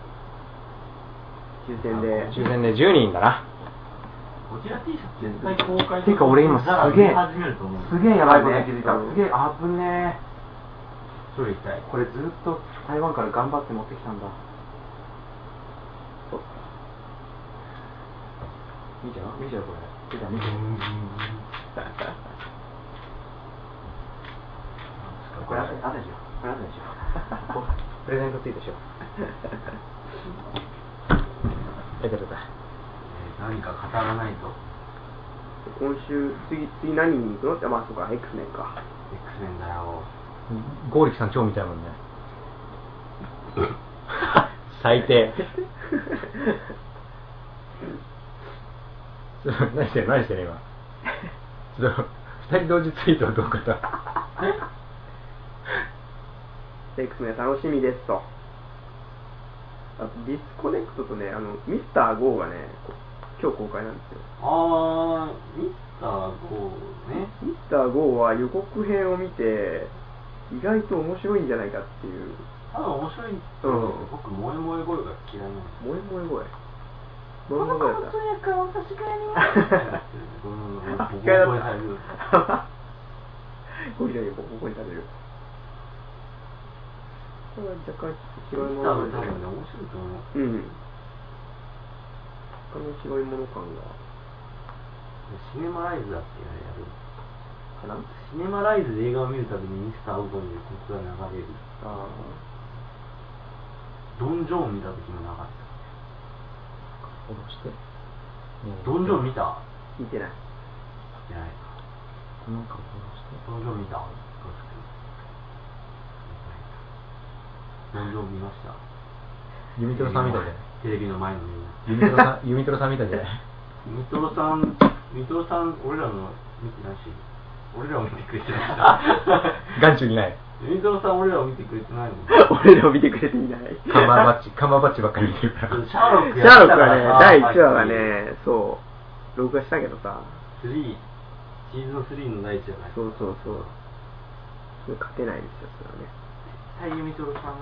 抽選で抽選でじゅうにんだな。 ゴジラ T シャツ絶対公開てか俺今すげえすげえやばいことに気づいた。 うん、 すげえ危ねえ。 それ行きたい。 これずっと台湾から頑張って持ってきたんだ。見ちゃう見ちゃうこれ。見ちゃう見ちゃう。これあとでしよう。これあとでしよう。プレゼントついてしよう。えっと何か語らないと。 今週次次何に行くのって、まあそうか X メンか。 X メンだよ。 剛力さん超見たいもんね。最低。何してる何してる今。ちょっとふたり同時ツイートはどうかな。 X メン楽しみですと。あとディスコネクトとね、あのミスター ゴー がね今日公開なんですよ。 あー、ミスター ゴー ね。 ミスター ゴー は予告編を見て意外と面白いんじゃないかっていう。 あ、面白い。うん。僕萌え萌え声が嫌いなんです。 萌え萌え声。 この子のとにかく私がやります。うん、 あ、 ボコボコに嫌いだっされる。 ゴリラにボコボコにされる。これは若干白いも多の分多分ね、面白いと思う。 うん。他の白いもの感が。 シネマライズだっけあれやる。 かな？ シネマライズで映画を見るたびにミスターウゴンの予告が流れる。 ああ。 ドン・ジョーン見た時も流れた。 フォローして。 ドン・ジョーン見た？ 見てない。 見てないか。 なんかフォローして。 ドン・ジョーン見た？ドン・ジョーン見ました。 ユミトロさん見たじゃない。 テレビの前のみんな。 ユミトロさん、ユミトロさん見たじゃない。 ユミトロさん、ユミトロさん、俺らの見てないし、俺らを見てくれてない。 眼中にない。 ユミトロさん、俺らを見てくれてないの。 俺らを見てくれていない。 カンバーバッチ、カンバーバッチばっかり見てるから。 シャーロックシャーロックはね、だいいちわがね、そう、録画したけどさ。 スリー、シーズンスリーのだいいちわが。 そうそうそう。それ勝てないですよ、それはね。 絶対ユミトロさん。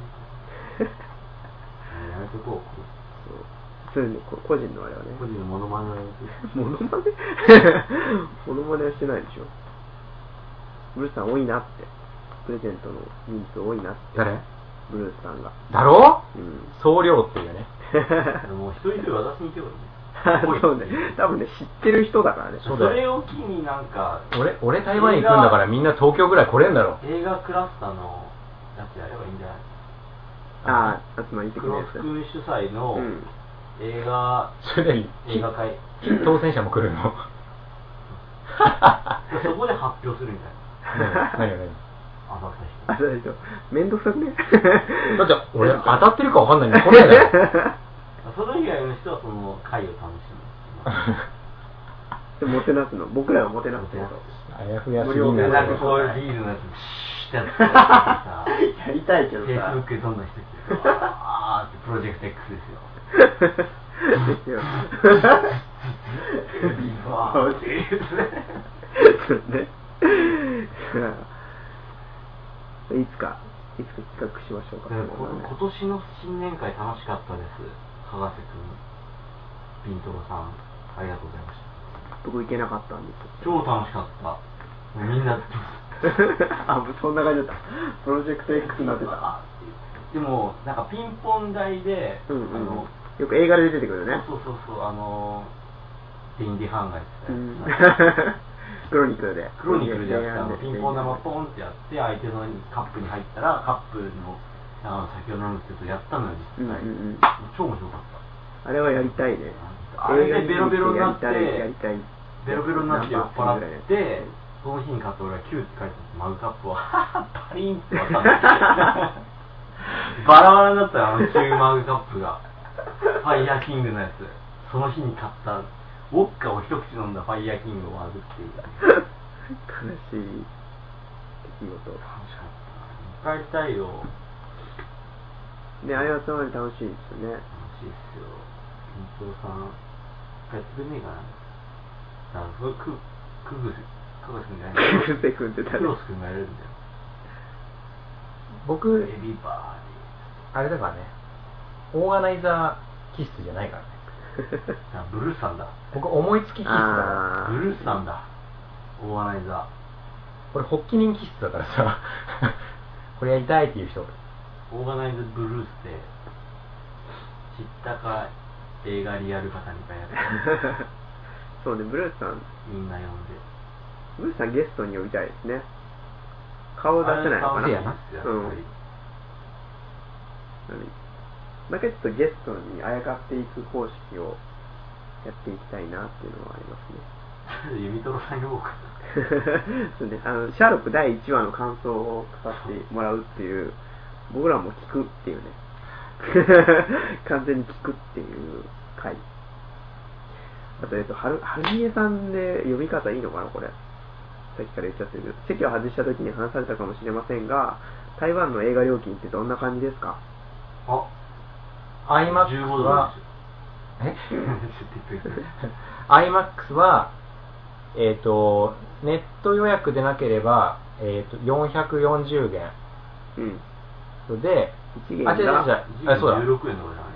やめとこう。 そう。それね、個人のあれはね。 個人のモノマネはやめとこう。 モノマネモノマネはしてないでしょ。ブルースさん多いなって。プレゼントの人数多いなって。 誰？ ブルースさんが。 だろ？ うん。 総量っていうね。 もう一人一人渡しに行けばいいね。 そうね。多分ね、知ってる人だからね。 それを機になんか。 俺、俺台湾行くんだからみんな東京ぐらい来れんだろ。 映画クラスターのやつやればいいんじゃない？ ああ、集まり的なやつ。 黒福主催の映画、 それで映画会。 当選者も来るの。 そこで発表するみたいな。 何よ何よ。 あ、そうでしょ。めんどくさくね。 だって俺当たってるかわかんないんだ。これだよ。 それ以外の人はその会を楽しむ。もてなすの。僕らがもてなすの。 あやふやすぎんな。なんかこういうビールのやつシュッてやってやりたいけどさ。 フェイスブックでどんな人来てあーってプロジェクト X ですよ。ですよ。ビールはーって言うね。 いつか、いつか企画しましょうか。 今年の新年会楽しかったです。かがせくん、ピントロさん、ありがとうございました。 僕行けなかったんです。 超楽しかった。みんなあ、そんな感じだった。プロジェクト X になってた。 でも、なんかピンポン台で、 うんうん、あのよく映画で出てくるね。 そうそうそう、あの、ディンディハンがやってたやつ。 クロニクルでクロニクルでやったの、ピンポン玉ポンってやって相手のカップに入ったらカップのあの酒を飲むってやつやったのよ実際、うんうんうん、超面白かった。 あれはやりたいね。 あれでベロベロになってやりたいベロベロになって酔っ払ってその日に買った俺はキューって書いてたマグカップをパリンって渡ったバラバラになったよあのキューマグカップがファイヤーキングのやつ、その日に買ったウォッカを一口飲んだファイヤーキングを割るっていう悲しい出来事。 楽しかった。いっぱいやりたいよね、あれはつまり楽しいですよね。 楽しいっすよ。金城さんやってくんねえかな。だからそれククグスクグス君がやるクグス君って誰？ クロス君がやるんだよ。 僕エビバあれだからね、オーガナイザー気質じゃないからね。 ブルースさんだ。 僕思いつき気質だから。 ブルースさんだ。オーガナイザー。 これ発起人気質だからさこれやりたいっていう人。 オーガナイズブルースで知ったか映画リアル型みたいなやつそうね、ブルースさんみんな呼んでブルースさんゲストに呼びたいですね。顔出せないのかな。 やなうんなんかちょっとゲストにあやかっていく方式をやっていきたいなっていうのはありますね。 ユミトロさん呼ぼうかそうね、あのシャーロックだいいちわの感想を語ってもらうっていう、僕らも聞くっていうね完全に聞くっていう回。あと、えっと、はる、はるみえさんで読み方いいのかなこれ。さっきから言っちゃってるけど、席を外した時に話されたかもしれませんが、台湾の映画料金ってどんな感じですか？ あ、 アイマックス はえアイマックス はえっ、ー、とネット予約でなければ、えー、とよんひゃくよんじゅうげん、うん、でいちげんがあ違う違う違うあそうだじゅうろくえんとかじゃない？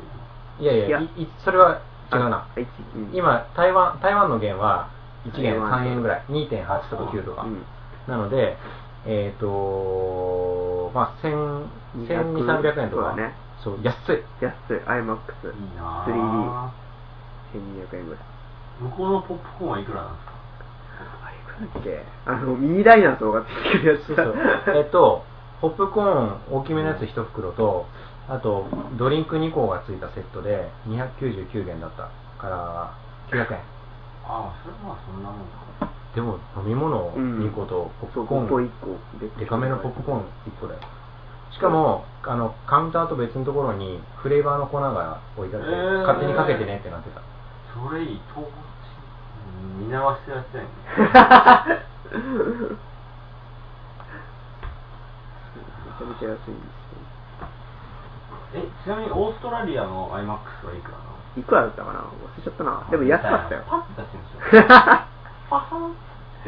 いやいや、いやいそれは違うな。 うん、 今台湾台湾の元はいちげんさんえんぐらい にてんはち とかきゅうとか、うん、なのでえっ、ー、とまあせんにひゃく、さんびゃくえんとか、 そうだね、 そう安い安い アイマックスいいなスリーディーせんにひゃくえんぐらい。 向こうのポップコーンはいくらなんですか？ あれいくらだっけ、あのミニダイナソーがついてるやつ。 そうそうえっとポップコーン大きめのやついち袋と、あとドリンクにこがついたセットでにひゃくきゅうじゅうきゅうげんだったからきゅうひゃくえん。 ああ、それはそんなもんか。 でも飲み物にことポップコーン、 うん、いっこデカめのポップコーンいっこだよ。しかもあのカウンターと別のところにフレーバーの粉が置いてあって、えー、勝手にかけてねってなってた。 それいい、東北見直してらっしゃいねめちゃめちゃ安いんですよ。え、ちなみにオーストラリアの アイマックス はいくらなの？ いくらだったかな、忘れちゃったな。でも安かったよ。 パッて出してるんですよパハンって。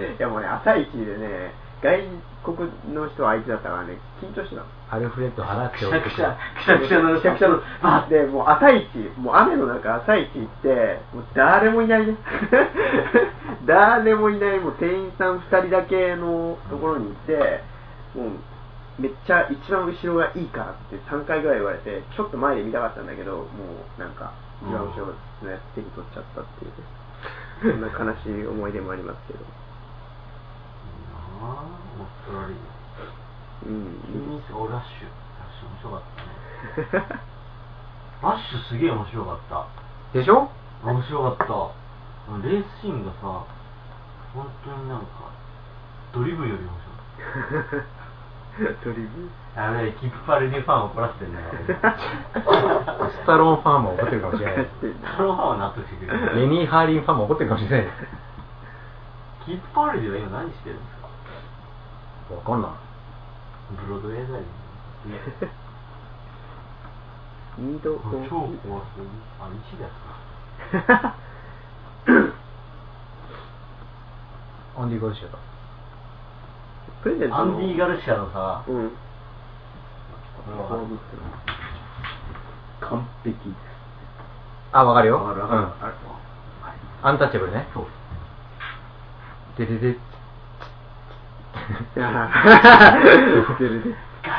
いやもうね、朝一でね、外国の人相手だったからね、緊張してたの。 アルフレッド払っておいてくしゃくしゃくしゃのくしゃくしゃので、もう朝一、もう雨の中朝一行って、もう誰もいないね誰もいない、もう店員さんふたりだけのところに行って、もうめっちゃ一番後ろがいいからってさんかいぐらい言われて、ちょっと前で見たかったんだけど、もうなんか一番後ろのやつ手に取っちゃったっていうね、そんな悲しい思い出もありますけど。 オーストラリア。うん。おラッシュ。ラッシュ面白かったね。ラッシュすげえ面白かった。 でしょ？ 面白かった。レースシーンがさ、本当になんかドリブルより面白かった。 ドリブル。 やべえ、キープパレディファン怒らせてんだよ。 スタローンファンも怒ってるかもしれない。 スタローンファンは納得してくれる。 レニー・ハーリンファンも怒ってるかもしれない。 キープパレディは今何してるんですか？ わかんない。 ブロードウェイだよね。 ニード超怖すぎ。あ、石ですか。 アンディ・ガルシアだ。 プレゼントアンディ・ガルシアのさ、 うん。 完璧。 あ、わかるよ。 わかるわかる。 うん。アンタッチャブルね。 そう。 ででで。 ガシャガシ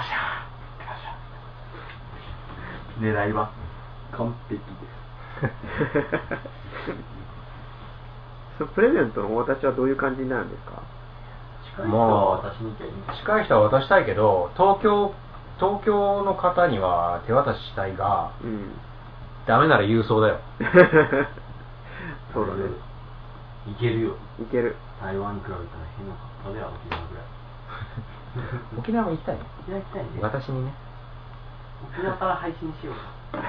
ャ狙いは完璧です。 プレゼントのお渡しはどういう感じになるんですか？ 近い人は渡しに行きゃいいんだ。 近い人は渡したいけど、東京東京の方には手渡ししたいが、うん、ダメなら郵送だよ。 そうだね。 いけるよ。 いける。 台湾に比べたら変なかったでは沖縄ぐらい。 沖縄も行きたいね。 沖縄行きたいね。 私にね。 沖縄から配信しようか。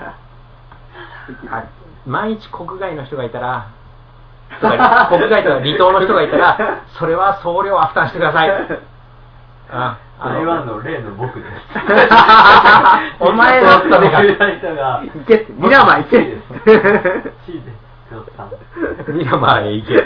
あ、毎日国外の人がいたら、国外とか離島の人がいたら、それは送料は負担してください。 あ、台湾の例の僕です。 お前だったのか。 行けって、ミラマー行け。 ミラマーへ行け。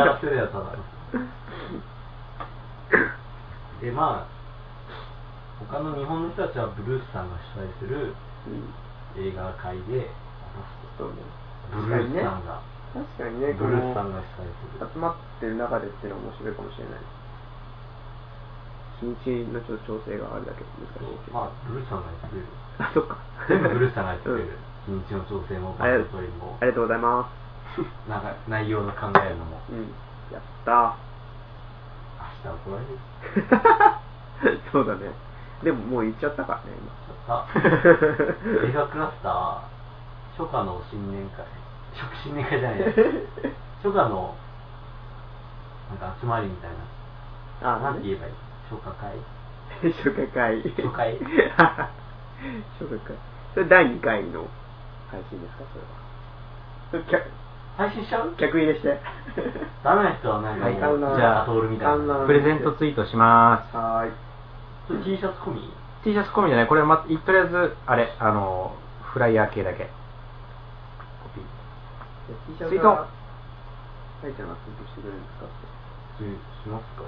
で、まあ、他の日本の人たちはブルースさんが主催する映画会で、ブルースさんが、 確かにね、 ブルースさんが主催する。 集まってる中でっていうのは面白いかもしれない。日にちのちょっと調整があるだけで難しいけど。 まあ、ブルースさんがやってくれる。 あ、そっか。 全部ブルースさんがやってくれる。日にちの調整も、 バット取りも。ありがとうございます。 なんか内容の考えるのも。 うん。やったー。明日怒られる。 そうだね。でももう言っちゃったからね、今。 あ、映画クラスター、初夏の新年会。初新年会じゃないです。初夏の、なんか集まりみたいな。あ、なんて言えばいい？初夏会初夏会初回初夏会。それだいにかいの配信ですか、それは。 配信しちゃう？ 客入れして。 ダメな人はなんかもう、 じゃあ、 トールみたいな。 プレゼントツイートしまーす。 はーい。 それ T シャツ込み？ T シャツ込みじゃない、これは、ま、とりあえず、あれ、あの、フライヤー系だけ。コピー。 ツイート。はい、じゃあ、ツイートしてくれるんですか？ ツイートしますか？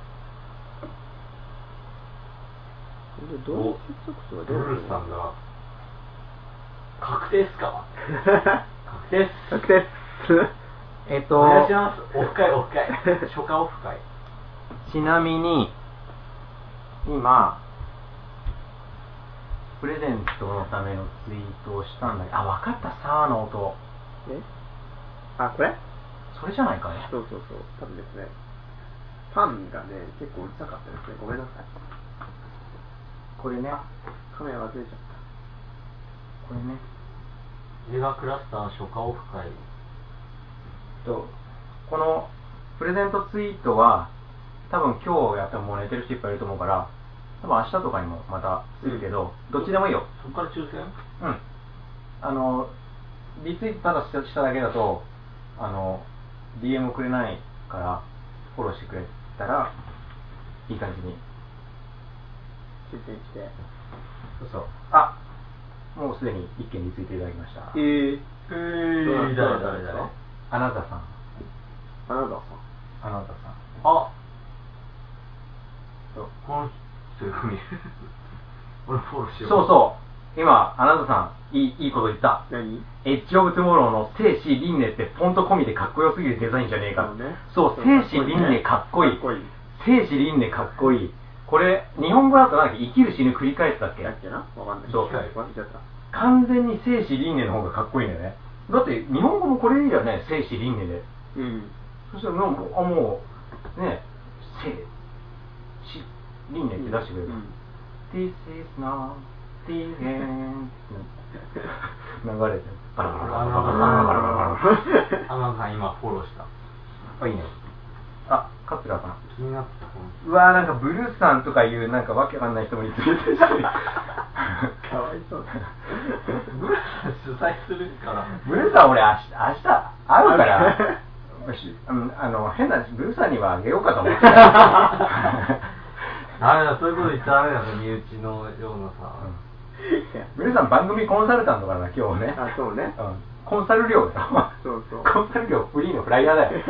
どういう接続詞はどうブルースさんが確定っすか？確定っす。 確定っす。 えっと、 お願いします。オフ会、オフ会。初夏オフ会。 ちなみに、今、プレゼントのためのツイートをしたんだけど、あ、わかった、さーの音。 え？あ、これ？ それじゃないかね。 そうそうそう、多分ですね。ファンがね、結構うるさかったですね。ごめんなさい。 これね。 カメラ忘れちゃった。 これね。 映画クラスター初夏オフ会。 と、このプレゼントツイートは、多分今日やってももう寝てる人いっぱいいると思うから、多分明日とかにもまたするけど、うん、どっちでもいいよ。 そこから抽選？ うん。あの、リツイートただしただけだと、あの、ディーエム くれないから、フォローしてくれたら、いい感じに。 抽選して。 そうそう。あ、もうすでに一件リツイートいただきました。 えー、 えー、誰誰誰？ あなたさん。 あなたさん。 あなたさん。 あ、そう、この人よく見る。俺フォローしよう。 そうそう。今、あなたさん、いい、いいこと言った。 何？ エッジオブトゥモローの生死輪廻ってフォント込みでかっこよすぎるデザインじゃねえか。 そうね。 そう、生死輪廻かっこいい。生死輪廻かっこいい。これ、日本語だとなんか生きる死ぬ繰り返すだっけ？ だっけな？わかんない。 そう。 忘れちゃった。 完全に生死輪廻の方がかっこいいんだよね。だって日本語もこれいいよね、生死輪廻で。 うん。 そしたらもう、あ、もう、ね、生死輪廻って出してくれる。うん、This is not the end 流れてる。 バラバラバラバラバラバラバラ。アナさん今フォローした。 あ、いいね。あ、桂さん。 気になってた。 うわー、なんかブルーさんとかいうなんかわけわかんない人もいつもいてるし。かわいそう。 ブルーさん主催するから。 ブルーさん俺明日、明日会うから、あの、変な、ブルーさんにはあげようかと思ってた。 ダメだ、そういうこと言っちゃダメだ、身内のようなさ。 ブルーさん番組コンサルタントからな、今日ね。 あ、そうね。 うん。コンサル料だよ。 そうそう。 コンサル料フリーのフライヤーだよ。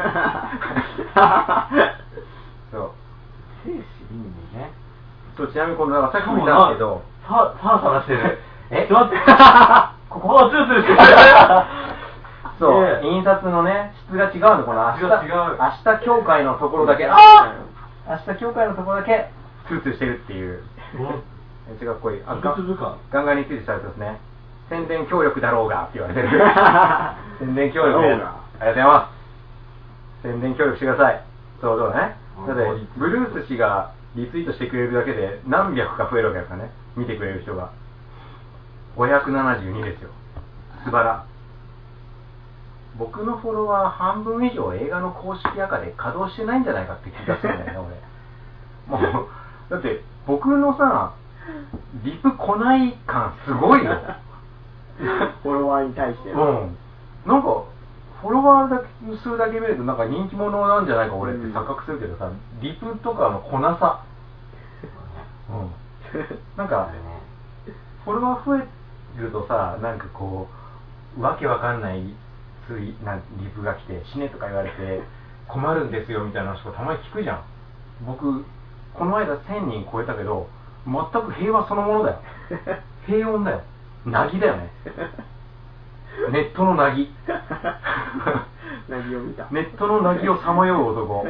そう。 生死輪廻ね。 そう、ちなみにこの、さっきも言ったんですけど。 さ、さ、さらしてる。え、ちょっと待って。ここはツルツルしてる。 そう、印刷のね、質が違うの、この明日、 違う。 明日協会のところだけ、あ明日協会のところだけ、ツルツルしてるっていう。めっちゃかっこいい。あ、ガンガンについてされてますね。宣伝協力だろうがって言われてる。宣伝協力です。ありがとうございます。 宣伝協力してください。そうそうね。だってブルース氏がリツイートしてくれるだけで何百か増えるわけですからね。見てくれる人がごひゃくななじゅうにですよ。素晴ら。僕のフォロワー半分以上映画の公式アカで稼働してないんじゃないかって気がするんだよね俺。もうだって僕のさリプ来ない感すごいよ。 フォロワーに対して。 うん。なんかフォロワーだけ数だけ見るとなんか人気者なんじゃないか俺って錯覚するけどさ、リプとかの来なさ。うん。なんかフォロワー増えるとさ、なんかこうわけわかんないついなリプが来て死ねとか言われて困るんですよみたいな人たまに聞くじゃん。僕この間せんにん超えたけど全く平和そのものだよ。平穏だよ。なぎだよね。ネットのなぎ。 なぎを見た。 ネットのなぎをさまよう男。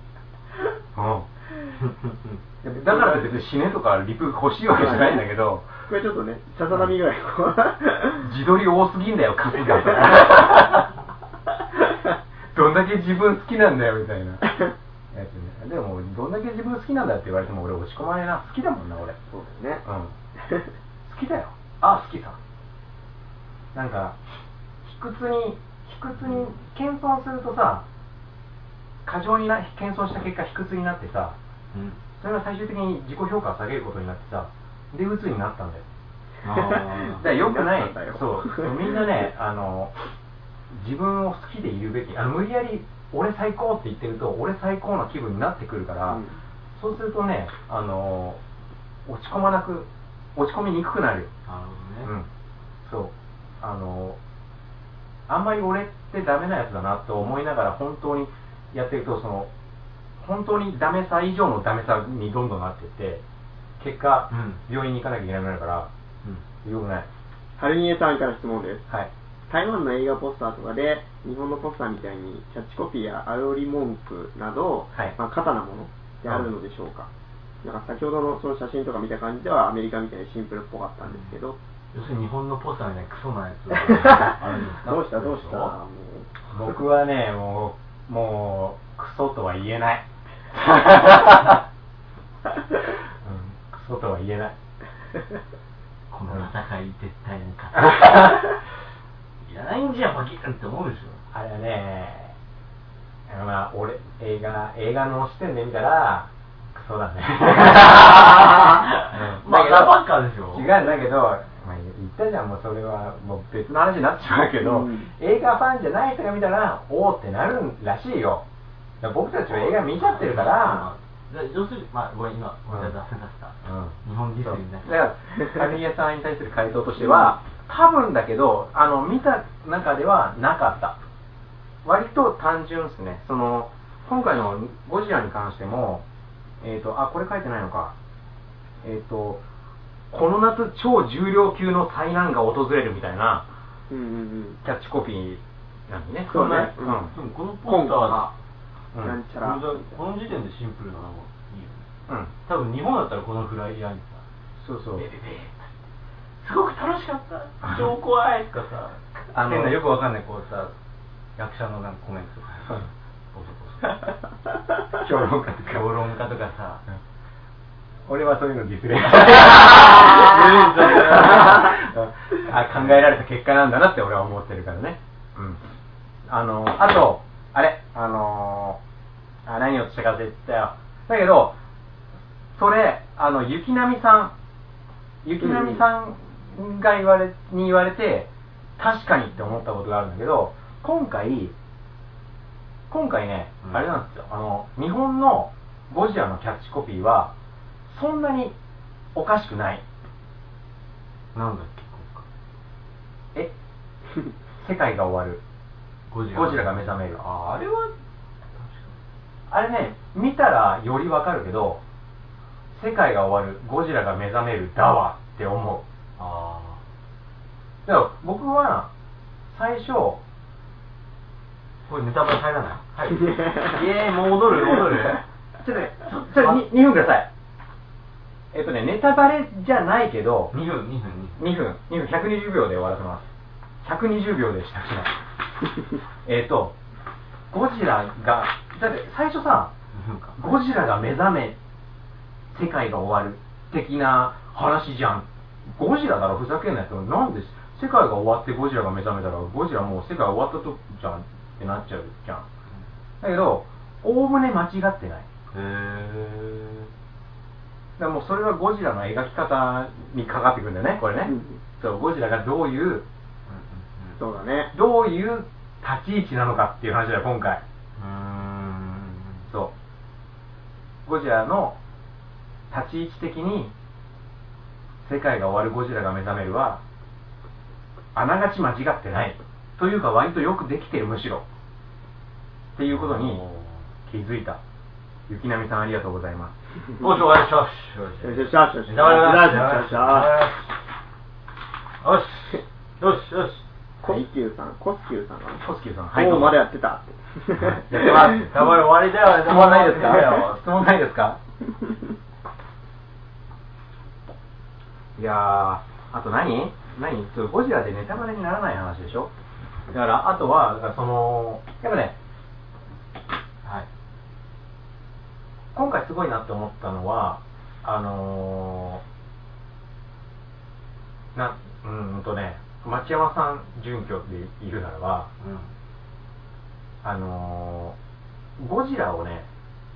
うん。だから別に死ねとかリプ欲しいわけじゃないんだけど。 これちょっとね、さざ波ぐらいこう自撮り多すぎんだよ、数が。どんだけ自分好きなんだよみたいなやつね。でもどんだけ自分好きなんだって言われても俺落ち込まねえな。好きだもんな俺。 そうだね。 うん。好きだよ。あ、好きさ。なんか卑屈に卑屈に謙遜するとさ、過剰にな謙遜した結果卑屈になってさ、うん、それが最終的に自己評価を下げることになってさ、で鬱になったんだよ。あだからよくない。そうみんなね、あの自分を好きでいるべき。あの無理やり俺最高って言ってると俺最高な気分になってくるから、うん、そうするとね、あの落ち込まなく落ち込みにくくなるよ。なるほどね。うん。そう。あのあんまり俺ってダメなやつだなと思いながら本当にやってると、その本当にダメさ以上のダメさにどんどんなっていって、結果、うん、病院に行かなきゃいけなくなるから、うん、よくない。 ハルニエさんから質問です。 はい。 台湾の映画ポスターとかで日本のポスターみたいにキャッチコピーや煽り文句など、はい、まあ、過多なものであるのでしょうか。うん、なんか先ほどのその写真とか見た感じではアメリカみたいにシンプルっぽかったんですけど、 うん、要するに日本のポスターみたいなクソなやつがあるんですか？ どうしたどうした？ 僕はね、もうもうクソとは言えない。うん、クソとは言えない。 この戦い絶対に勝つ。いらないんじゃんパキッって思うでしょ。 あれはね、まあ俺映画映画の視点で見たらクソだね。 うん、まだばっかでしょ。 違うんだけど、まあ、言ったじゃん、もうそれはもう別の話になってしまうけど、うん、映画ファンじゃない人が見たらおーってなるらしいよ。僕たちは映画見ちゃってるから。 要するに、まあ、ごめん、今、ごめんなさい、日本ディスりみたいな。だから、カルニエさんに対する回答としては、多分だけど、あの、見た中ではなかった。割と単純ですね。その、今回のゴジラに関しても、えっと、あ、これ書いてないのか。えっと、この夏超重量級の災難が訪れるみたいな、キャッチコピーなんでね。 そうね。 うん。このポスターは、 うん、なんちゃらこの時点でシンプルなのがいいよね。うん。多分日本だったらこのフライヤーにさ、 そうそう。 ベベベすごく楽しかった。超怖いとかさ、 あの変なよくわかんないこうさ、役者のなんかコメントとか、 評論家とか評論家とかさ、 俺はそういうのディスれない。あ、考えられた結果なんだなって俺は思ってるからね。うん。あのあとあれあのー、あ何をしたかって言ったよ。だけどそれあの雪並さん雪並さんが言われに言われて確かにって思ったことがあるんだけど、今回今回ね、うん、あれなんですよ、あの日本のゴジラのキャッチコピーはそんなにおかしくない。 なんだっけえ世界が終わる、ゴジラ、ゴジラが目覚める。 あ、あれはあれね、見たらよりわかるけど、世界が終わる、ゴジラが目覚めるだわって思う。ああ。だから僕は最初、 これネタバレ入らない？はい。イエーイ、戻る戻る。 ちょっとね、ちょっとにふんください。えっとね、ネタバレじゃないけど、 にふん、にふん、 にふん、にふん、ひゃくにじゅうびょうで終わらせます。ひゃくにじゅうびょうでした。えっと、 ゴジラがだって最初さゴジラが目覚め世界が終わる的な話じゃん。ゴジラだろふざけんなよってなんで世界が終わってゴジラが目覚めたらゴジラもう世界終わったとじゃんってなっちゃうじゃん。だけどおおむね間違ってない。へえ。だからもうそれはゴジラの描き方にかかってくるんだよねこれね、うん、そうゴジラがどういう、うん、 そうだね、 どういう立ち位置なのかっていう話だよ今回。うーんそうゴジラの立ち位置的に世界が終わるゴジラが目覚めるはあながち間違ってないというか割とよくできてるむしろっていうことに気づいた。雪並さんありがとうございます。 おしお願いします。 よしよしよしよしよしよしよしよし。 コスキューさん、コスキューさんがコスキューさん、 はい、もうまだやってた。 やってます。たまに終わりだよ。 質問ないですか？質問ないですか？いやー、あと何？何？ゴジラでネタバレにならない話でしょ？だからあとはだからそのやっぱね、はい。今回すごいなって思ったのはあのー、なうーんとね町山さん準拠でいるならば、うん、あのー、ゴジラをね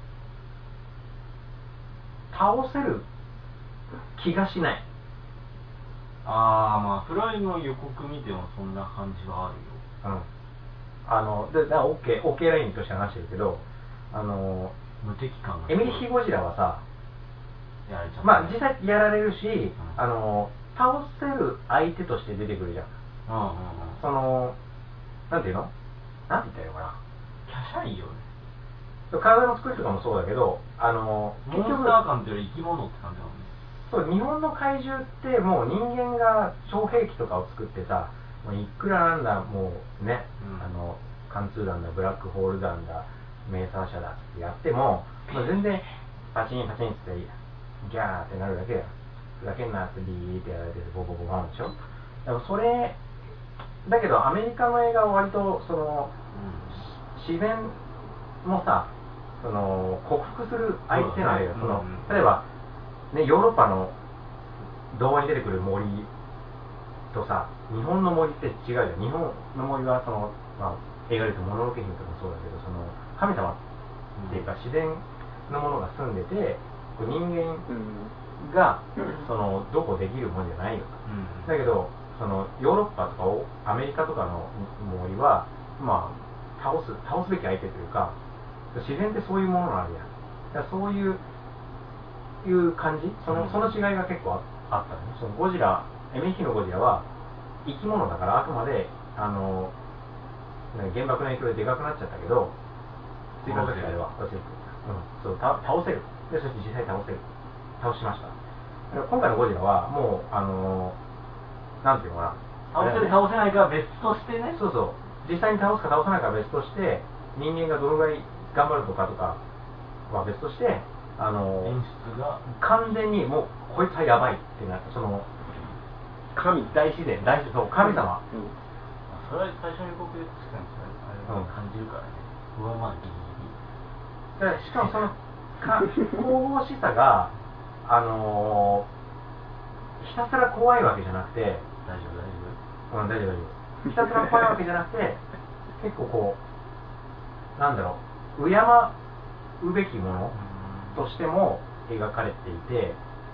倒せる気がしない。 ああまあフライの予告見てもそんな感じはあるよ。 うん。あのでだから OK OK ラインとして話してるけどあのー。 無敵感がエミリヒゴジラはさやられちゃった、ね、 まあ実際やられるし、うん、あの倒せる相手として出てくるじゃん。うんうんうん、そのなんていうのなんて言ったらいいのかな華奢いいよね。 体の作りとかもそうだけどあのモンスター感っていうより生き物って感じだもんね。 そう日本の怪獣ってもう人間が超兵器とかを作ってさもういくらなんだもうね、うん、あの貫通弾だブラックホール弾だメーサー車だってやっても、まあ、全然パチンパチンってギャーってなるだけだよ。ふざけんなってビーってやられてボコボコなんでしょ。でもそれだけどアメリカの映画は割とその、うん、自然もさその克服する相手の映画、その例えば、ね、ヨーロッパの童話に出てくる森とさ日本の森って違うじゃん。日本の森はその、まあ、映画で言うともののけ姫とかもそうだけどその神様っていうか自然のものが住んでて人間がそのどこできるもんじゃないよ、うん、だけどそのヨーロッパとかアメリカとかの森はまあ倒す倒すべき相手というか自然ってそういうものなんや。だからそういういう感じそのその違いが結構 あ, あったね。そのゴジラエミリヒのゴジラは生き物だからあくまであの原爆の影響ででかくなっちゃったけど追加時あれは倒せる、うん、そうた倒せるでそして実際倒せる倒しました。今回のゴジラはもうあのー、なんていうのかな倒せる倒せないかは別としてね。 そうそう実際に倒すか倒さないかは別として人間がどのぐらい頑張るとかとかは別としてあのー、 演出が完全にもうこいつはやばいってなってその神大自然大自然そう神様、 うんうんそれは最初に僕確かにそれあれ感じるからね。うわまあギリギリ。 しかもそのか神々しさがあのー、ひたすら怖いわけじゃなくて大丈夫大丈夫。うん大丈夫大丈夫。ひたすら怖いわけじゃなくて結構こうなんだろう敬うべきものとしても描かれていて。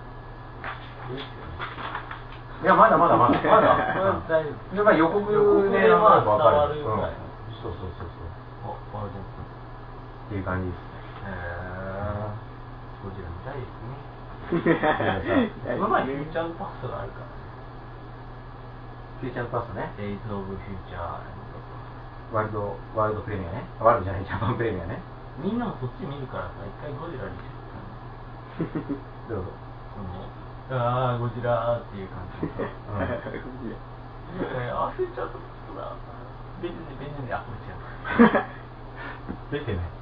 いやまだまだまだまだやっぱり予告で伝わるぐらい、うん、 そうそうそうそうあ、あじゃあっていう感じですね。へえゴジラ見たいですね。その前にフューチャーパストがあるからフューチャーパストねデイズ・オブ・フューチャーワールドワールドプレミアねワールドじゃないジャパンプレミアねみんなもそっち見るからさ一回ゴジラにしようかどうぞそのああゴジラーっていう感じでさ、うん、あフューチャーとそうだベンジンベンジンであこっちや出てない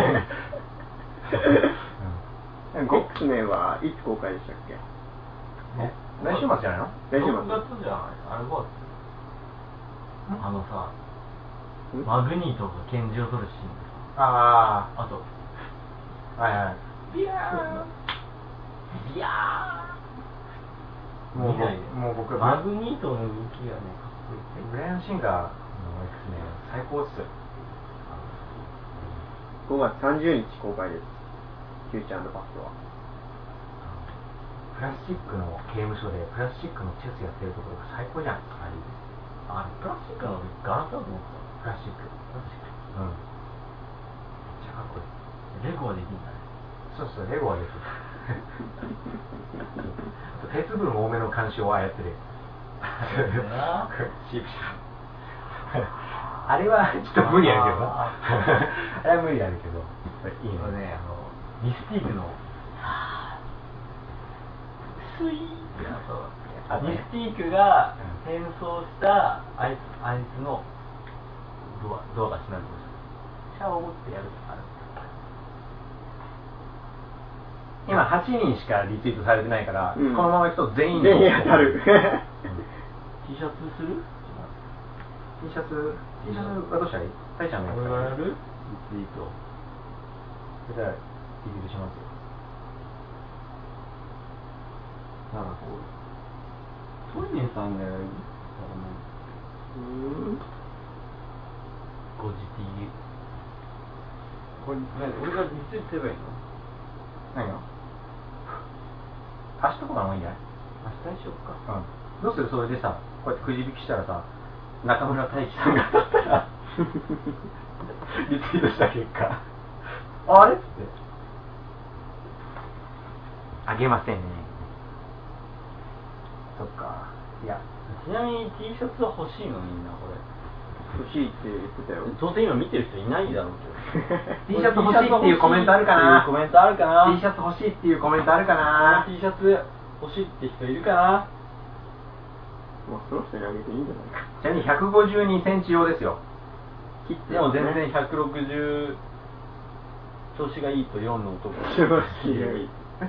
うん、X メンはいつ公開でしたっけ？ 来週末じゃないの？ 来週末ろくがつじゃないあれごがつあのさマグニートが拳銃を取るシーンとか、 ああとあ、はいはい。 ビヤービヤーもう見ないでもう僕マグニートの動きがねかっこいい。 ブライアン・シンガーの X ね、最高っす。 ごがつさんじゅうにち公開です。フューチャー&パストは。 プラスチックの刑務所でプラスチックのチェスやってるところが最高じゃん。 あれプラスチックのガラスだと思っプラスチック。 た。プラスチックうん。めっちゃかっこいい。 レゴはできんだね。 そうそう、レゴはです。鉄分多めの監視を操れる。シープシーあれはちょっと無理やるけどな。あれは無理やるけど。いいね。 ね、あのミスティークのスイーってやつ、ミスティークが変装したあいつあいつのドアドアが閉まるんです。シャワーを持ってやるある。 今はちにんしかリツイートされてないから、 うん、 このままいくと全員全員当たる。 T シャツする T シャツ T シャツはどうしたらいい？タイちゃんのやつ。 俺がやるリツイート。 じゃあリツイートしますよ。 なんかこうトイネさんがやるうんゴジティこれ俺がリツイートすればいいの？ 何が？明日とかもいいんじゃない？ 明日にしようか。 うん。どうする？それでさ、こうやってくじ引きしたらさ、中村太一さんが当たったらリツイートした結果、あれっつってあげませんね。そっか。いや、 ちなみに T シャツは欲しいのみんなこれ。 欲しいって言ってたよ。 当然今見てる人いないだろうけど。 T シャツ欲しいっていうコメントあるかな？ コメントあるかな？ T シャツ欲しいっていうコメントあるかな？ T シャツ欲しいって人いるかな？ まあその人にあげていいんじゃないか。 ちなみにひゃくごじゅうにセンチ用ですよ。 切って、 でも全然ひゃくろくじゅう調子がいいとよんの男。 調子がいい。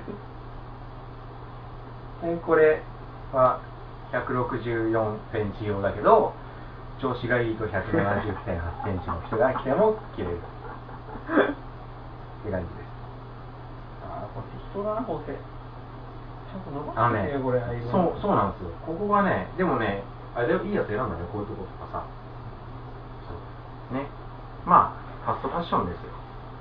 これはひゃくろくじゅうよんセンチ用だけど、調子がいいとひゃくななじゅってんはちセンチの人が着ても着れるって感じです。 ああ、これ適当だな、縫製。ちゃんと伸ばあのねしてよ、これ。 そう、そうなんですよ。ここがね、でもね、あれでいいやつ選んだね、こういうとことかさ。そうね。まあ、ファストファッションですよ。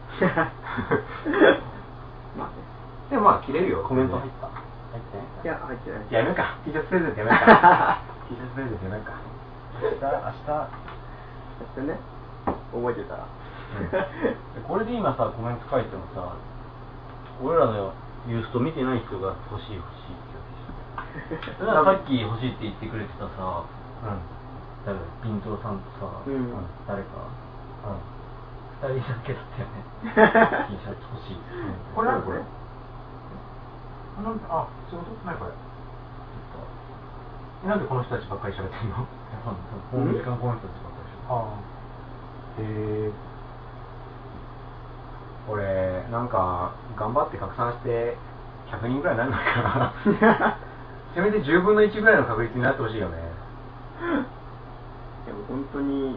まあね。でもまあ、着れるよ。 コメント入った。入ってないいや、入ってない。 やめるか。T シャツプレゼントやめるか。T シャツプレゼントやめるか。 明日、明日。 そしてね、覚えてたら。 これで今さ、コメント書いてもさ、俺らのユースト見てない人が欲しい欲しいって言ってる。だからさっき欲しいって言ってくれてたさ、 うん。 誰だピントロさんとさ、 うん、 誰か、 うん。 二人だけだったよね。T シャツ欲しい。 これ何これ？なんあ、仕事ないこれ。なんでこの人たちばっかり喋ってんの？ この時間この人たちばっかり喋ってんの。 ああ。へえ。俺なんか頑張って拡散してひゃくにんぐらいになるのかな。せめてじゅうぶんのいちぐらいの確率になってほしいよね。 でも本当に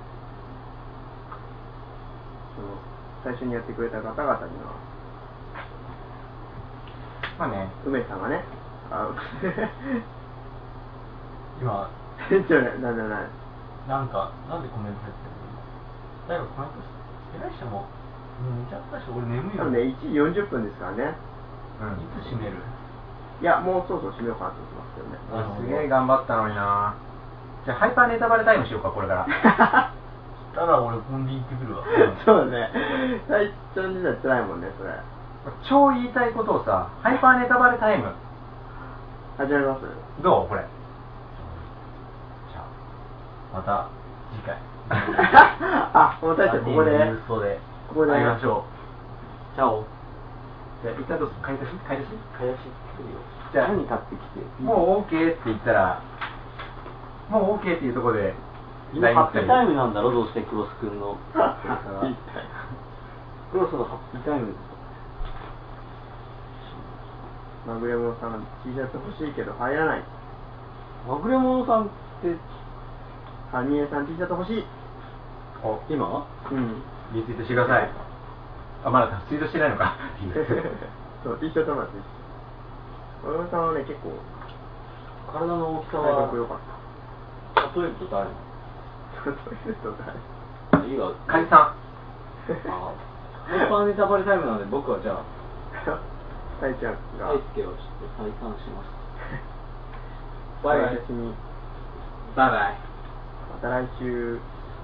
その最初にやってくれた方々にはまあね、 梅さんがね、あ今ちょなななななんかなんでコメント入ってるの？誰かコメントして偉い人も寝ちゃったし、俺眠いよ。 多分ね、いちじよんじゅっぷんですからね。 うん。 いつ閉める？ いや、もうそろそろ閉めようかなと思ってますけどね。 あすげえ頑張ったのにな。じゃあハイパーネタバレタイムしようか、これから。 ただ俺コンビニ行ってくるわ。 そうだね。最初には辛いもんね、それ。 超言いたいことをさ、ハイパーネタバレタイム。 始まります？ どうこれ。 じゃあ、また次回。 あ、もう大将ここで。 ユーストでここで会いましょう。チャオ。 じゃあ、一旦どうする？買い出し買い出し買い出し作るよ。 じゃあ、 何買ってきて。 もう OK って言ったら、もう OK っていうところで、 今ハッピータイムなんだろ、どうしてクロス君の。 ハッピータイム。 クロスのハッピータイム。 まぐれものさんが T シャツ欲しいけど入らない。 まぐれものさんって、 ハニエさん T シャツ欲しい。 お今うんリツイートしてください。あ、まだツイートしてないのかそう、T シャツの話です。小山さんはね、結構体の大きさ体は格良かった。 例えると誰？ 例えると誰？ いいわ。 カニさん。 あハイパーネタバレタイムなので僕はじゃあタイちゃんが大輔をちょっと体感します。 バイバイ。 バイバイ。 また来週。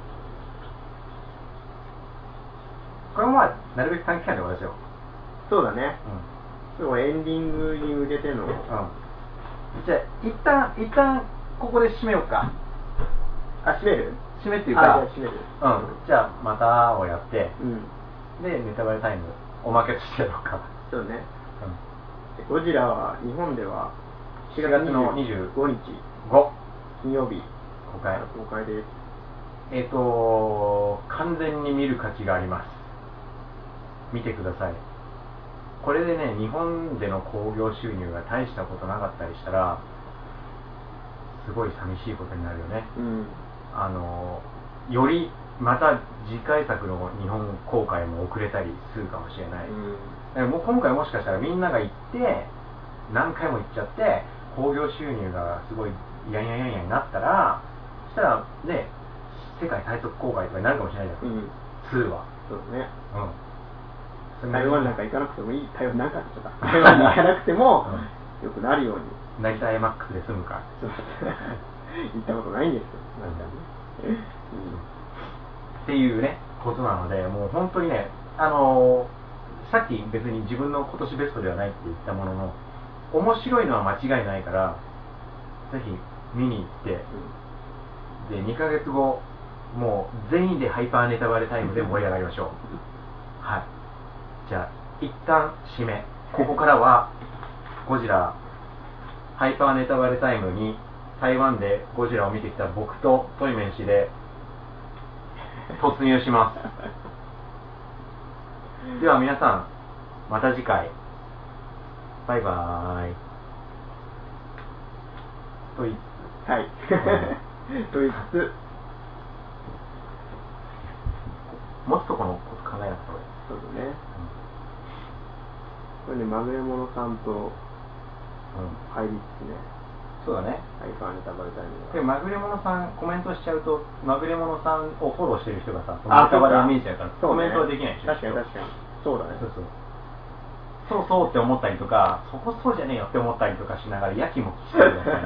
これもまあなるべく短期間で終わらせよう。 そうだね。 うん。 そうエンディングに向けての。うん。 じゃあ一旦一旦ここで締めようか。 あ、締める？ 締めっていうか、 あ、じゃあ締める。 うん。じゃあまたをやって、 うん。 でネタバレタイムおまけとしてやろうか。 そうね。 うん。 ゴジラは日本ではしがつのにじゅうごにちご金曜日公開。 公開です。 えっと完全に見る価値があります。見てください。これでね、日本での興行収入が大したことなかったりしたらすごい寂しいことになるよね。 うん。 あのよりまた次回作の日本公開も遅れたりするかもしれない、うん、だからもう今回もしかしたらみんなが行って何回も行っちゃって興行収入がすごいやんやんやんやになったら、そしたらね世界最速公開とかになるかもしれないじゃん、うん、ツーは。 そうね。 うん。 台湾なんか行かなくてもいい、台湾なんかちょっと台湾に行かなくてもよくなるように。 成田エマックスで済むか。 行ったことないんですよ。なんかね。うんっていうねことなので、もう本当にね、あのー、さっき別に自分の今年ベストではないって言ったものの、面白いのは間違いないからぜひ見に行って、うん、でにかげつごもう全員でハイパーネタバレタイムで盛り上がりましょう。はい、じゃあ一旦締め、ここからはゴジラハイパーネタバレタイムに台湾でゴジラを見てきた僕とトイメン氏で突入しますでは皆さんまた次回バイバーイと言いつつ、 はいと言いつつ持つとこのこと考えなくてもいい。 そうだね、うん、これねまぐれものさんと入りつつね、 そうだね。 ハイパーネタバレタイムでまぐれものさんコメントしちゃうと、まぐれものさんをフォローしてる人がさ、そのネタバレ見えちゃうからコメントはできないでしょ。 確かに確かにそうだね。 そうそうそうそうって思ったりとか、そこそうじゃねえよって思ったりとかしながらやきもきしてるので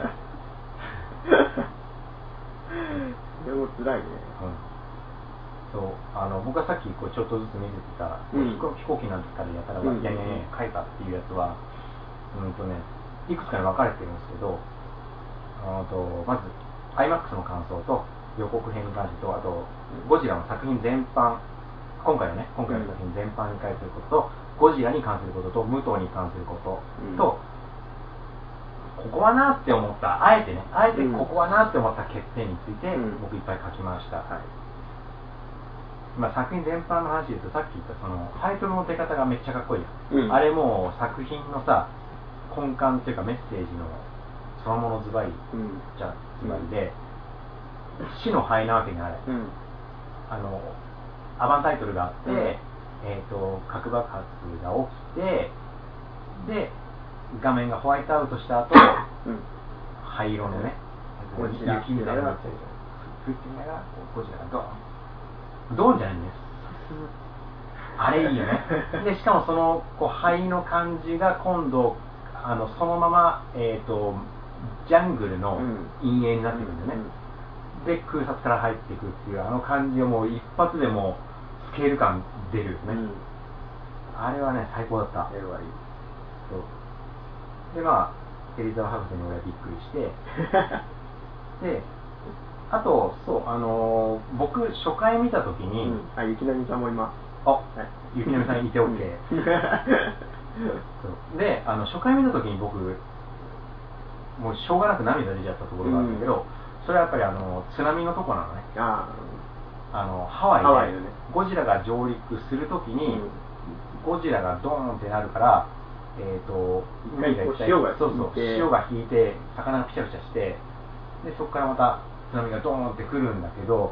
でも辛いね、 うん、そうあの僕がさっきこうちょっとずつ見せてた、うん、飛行機なんかでやたらば、うん、いやいやいや書いたっていうやつはうんとねいくつかに分かれてるんですけど、あとまず アイマックス の感想と予告編に関してと、あとゴジラの作品全般、今回のね今回の作品全般に関することと、ゴジラに関することと、武藤に関することと、うん、ここはなって思った、あえてね、あえてここはなって思った欠点について、うん、僕いっぱい書きました。はい、まあ、作品全般の話で言うと、さっき言ったそのタイトルの出方がめっちゃかっこいい、うん、あれもう作品のさ根幹っていうかメッセージのそのものズバリ、うん、じゃズバリで、うん、死の灰なわけにあれ、うん、あのアバンタイトルがあって、うん、えーと核爆発が起きて、で画面がホワイトアウトした後、うん、灰色のね、うん、雪みたいなのが降ってみながらゴジラがドーンドーンじゃないんですあれいいよねでしかもそのこう灰の感じが今度あのそのまま、えーとジャングルの陰影になってくるんだよね、うん、で空撮から入っていくっていうあの感じをもう一発でもうスケール感出るよね、うん、あれはね最高だった。そうでまあエリザベス博士に俺はびっくりしてであとそうあのー、僕初回見た時に、うん、 あ雪並さんもいます。 あ、はい、雪並さんいて OK そうであの初回見た時に僕もうしょうがなく涙出ちゃったところがあるんだけど、うん、それはやっぱりあの津波のとこなのね。ああのハワイでハワイで、ね、ゴジラが上陸するときに、うん、ゴジラがドーンってなるから、えーと海が潮がそうそう潮が引いて魚がピチャピチャして、でそこからまた津波がドーンってくるんだけど、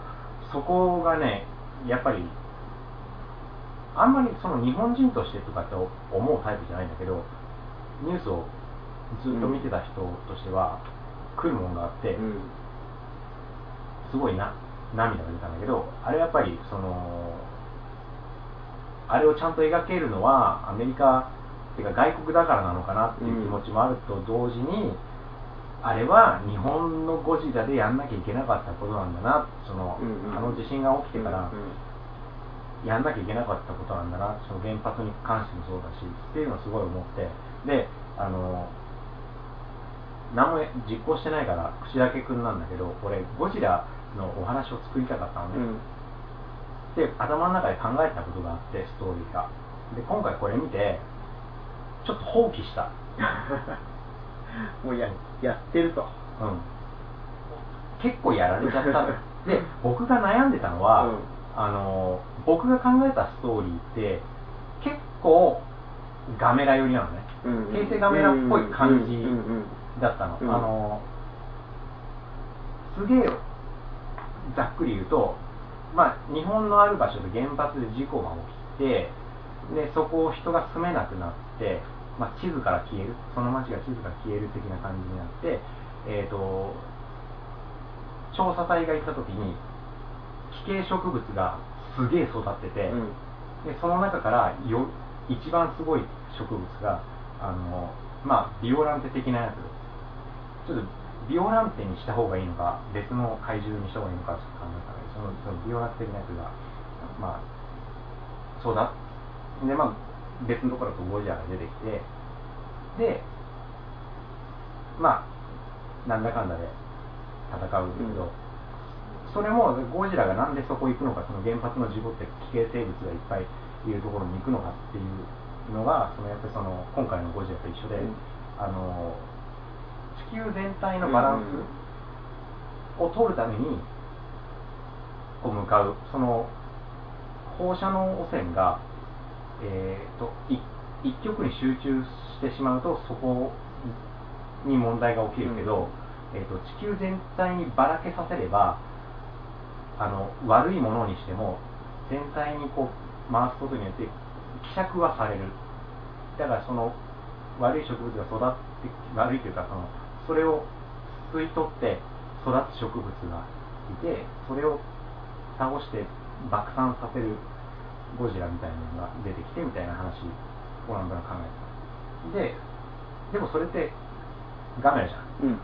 そこがねやっぱりあんまりその日本人としてとかって思うタイプじゃないんだけど、ニュースをずっと見てた人としては来るもんがあって、うん、すごいな涙が出たんだけど、あれやっぱりそのあれをちゃんと描けるのはアメリカっていうか外国だからなのかなっていう気持ちもあると同時に、あれは日本のゴジラでやんなきゃいけなかったことなんだな、その、うんうん、あの地震が起きてからやんなきゃいけなかったことなんだな、その原発に関してもそうだしっていうのをすごい思って、であの何も実行してないから口だけくんなんだけど、俺ゴジラのお話を作りたかったのね、うん、で頭の中で考えたことがあって、ストーリーがで今回これ見てちょっと放棄したもう や, やってると、 うん、結構やられちゃったで僕が悩んでたのは、うん、あの僕が考えたストーリーって結構ガメラ寄りなのね、うんうん、平成ガメラっぽい感じだったの、うんうん、あのすげえざっくり言うと、まあ、日本のある場所で原発で事故が起きて、でそこを人が住めなくなって、まあ、地図から消える、その町が地図から消える的な感じになって、えーと、調査隊が行った時に奇形植物がすげえ育ってて、うん、でその中からよ一番すごい植物があの、まあ、ビオランテ的なやつ、ちょっとビオランテにした方がいいのか別の怪獣にした方がいいのかちょっと考えたら、そのそのビオランテ的なやつがまあそうだで、まあ別のところとゴジラが出てきて、でまあなんだかんだで戦うんだけど、うん、それもゴジラがなんでそこ行くのか、その原発の事故って奇形生物がいっぱいいるところに行くのかっていうのが、そのやっぱりその今回のゴジラと一緒で、うん、あの地球全体のバランスを取るためにこう向かう、その放射能汚染が、えー、と一極に集中してしまうとそこに問題が起きるけど、うん、えー、と地球全体にばらけさせればあの悪いものにしても全体にこう回すことによって希釈はされる。だからその悪い植物が育って悪いというかそのそれを吸い取って育つ植物がいて、それを倒して爆散させるゴジラみたいなのが出てきてみたいな話をなんとなく考えてた。で、でもそれってガメラじゃん、うん、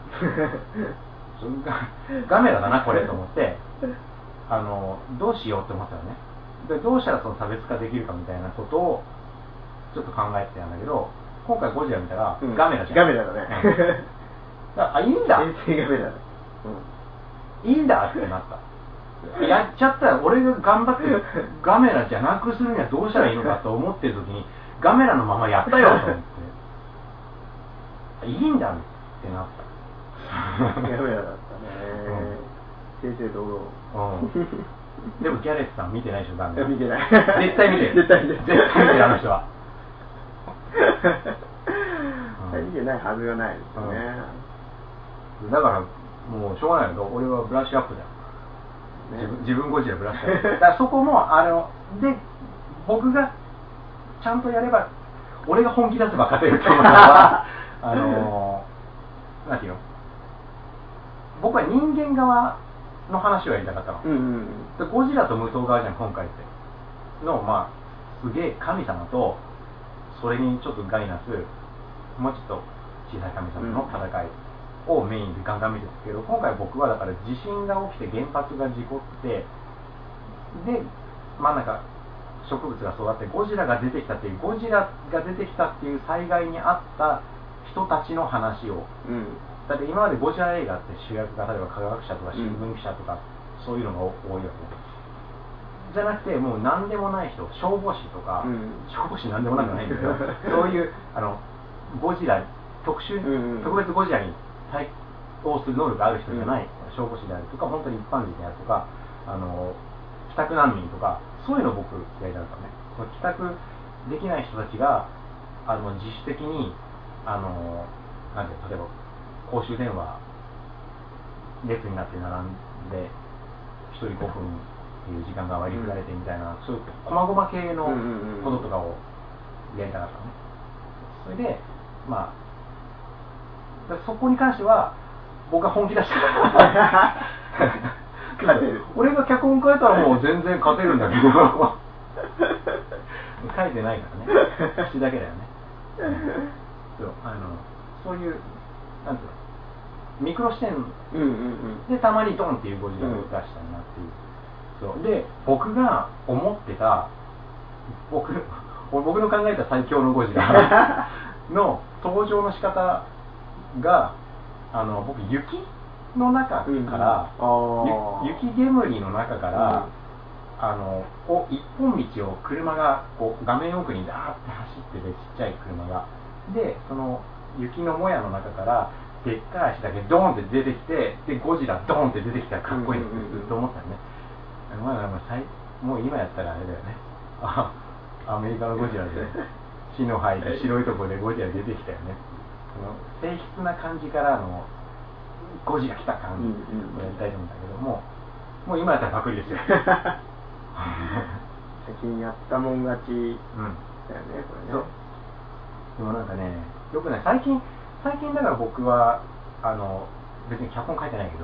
ガメラだなこれと思ってあのどうしようって思ったよね。でどうしたらその差別化できるかみたいなことをちょっと考えてたんだけど、今回ゴジラ見たら、うん、ガメラじゃん。 ガメラだね、 うん、あ、いいんだ、 衛星ガメラだ、 うん、いいんだってなった。やっちゃったら俺が頑張ってガメラじゃなくするにはどうしたらいいのかと思ってる時にガメラのままやったよと思っていいんだってなった。 ガメラだったね、正々堂々、うん、 でもギャレットさん見てないでしょ、ガメラ。 見てない。 絶対見て絶対見て絶対見てあの人はうん、見てないはずがないですよね、 うん、だからもうしょうがないけど俺はブラッシュアップだよ、ね、自分自分ゴジラブラッシュアップだからそこもあので僕がちゃんとやれば俺が本気出せば勝てると思うのはあのなんていうの、僕は人間側の話をやりたかったの、うんうんうん、ゴジラと無党側じゃん今回っての、まあすげえ神様とそれにちょっと害なすもうちょっと小さい神様の戦いをメインでガンガン見てるんですけど、今回僕はだから地震が起きて原発が事故ってで真ん中植物が育ってゴジラが出てきたっていうゴジラが出てきたっていう災害にあった人たちの話を、うん、だって今までゴジラ映画って主役が例えば科学者とか新聞記者とか、うん、そういうのが多いわけじゃなくて、もう何でもない人、消防士とか、うん、消防士何でもなくないんだけどそういうあのゴジラ特殊、うんうん、特別ゴジラに対応する能力がある人じゃない、うん、消防士であるとか本当に一般人であるとか、あの帰宅難民とかそういうのを僕やりたかったね。帰宅できない人たちがあの自主的にあのなんて例えば公衆電話列になって並んでひとりごふんっていう時間が割り振られてみたいな、そういう細々系のこととかをやりたかったのね。それでまあそこに関しては僕が本気出した勝てる。俺が脚本書いたらもう全然勝てるんだけど書いてないからね、口だけだよね。そうあのそういうなんていうのミクロ視点でたまにドンっていうゴジラを出したいなっていう。そうで僕が思ってた僕僕の考えた最強のゴジラの登場の仕方があの僕雪の中から、うん、雪煙の中から、うん、あのこう一本道を車がこう画面奥にダーって走っててちっちゃい車がでその雪のもやの中からでっかい足だけドーンって出てきてでゴジラドーンって出てきたらかっこいいってずっと思ったよね。まあ、もう今やったらあれだよね。あアメリカのゴジラで血の吐いた白いところでゴジラ出てきたよね。その静筆な感じからのゴジラ来た感じをやりたいと思うんだけども、もう今やったらパクリですよ。 先にやったもん勝ちだよね、これね。そうでもなんかね、よくね、最近最近だから僕はあの別に脚本書いてないけど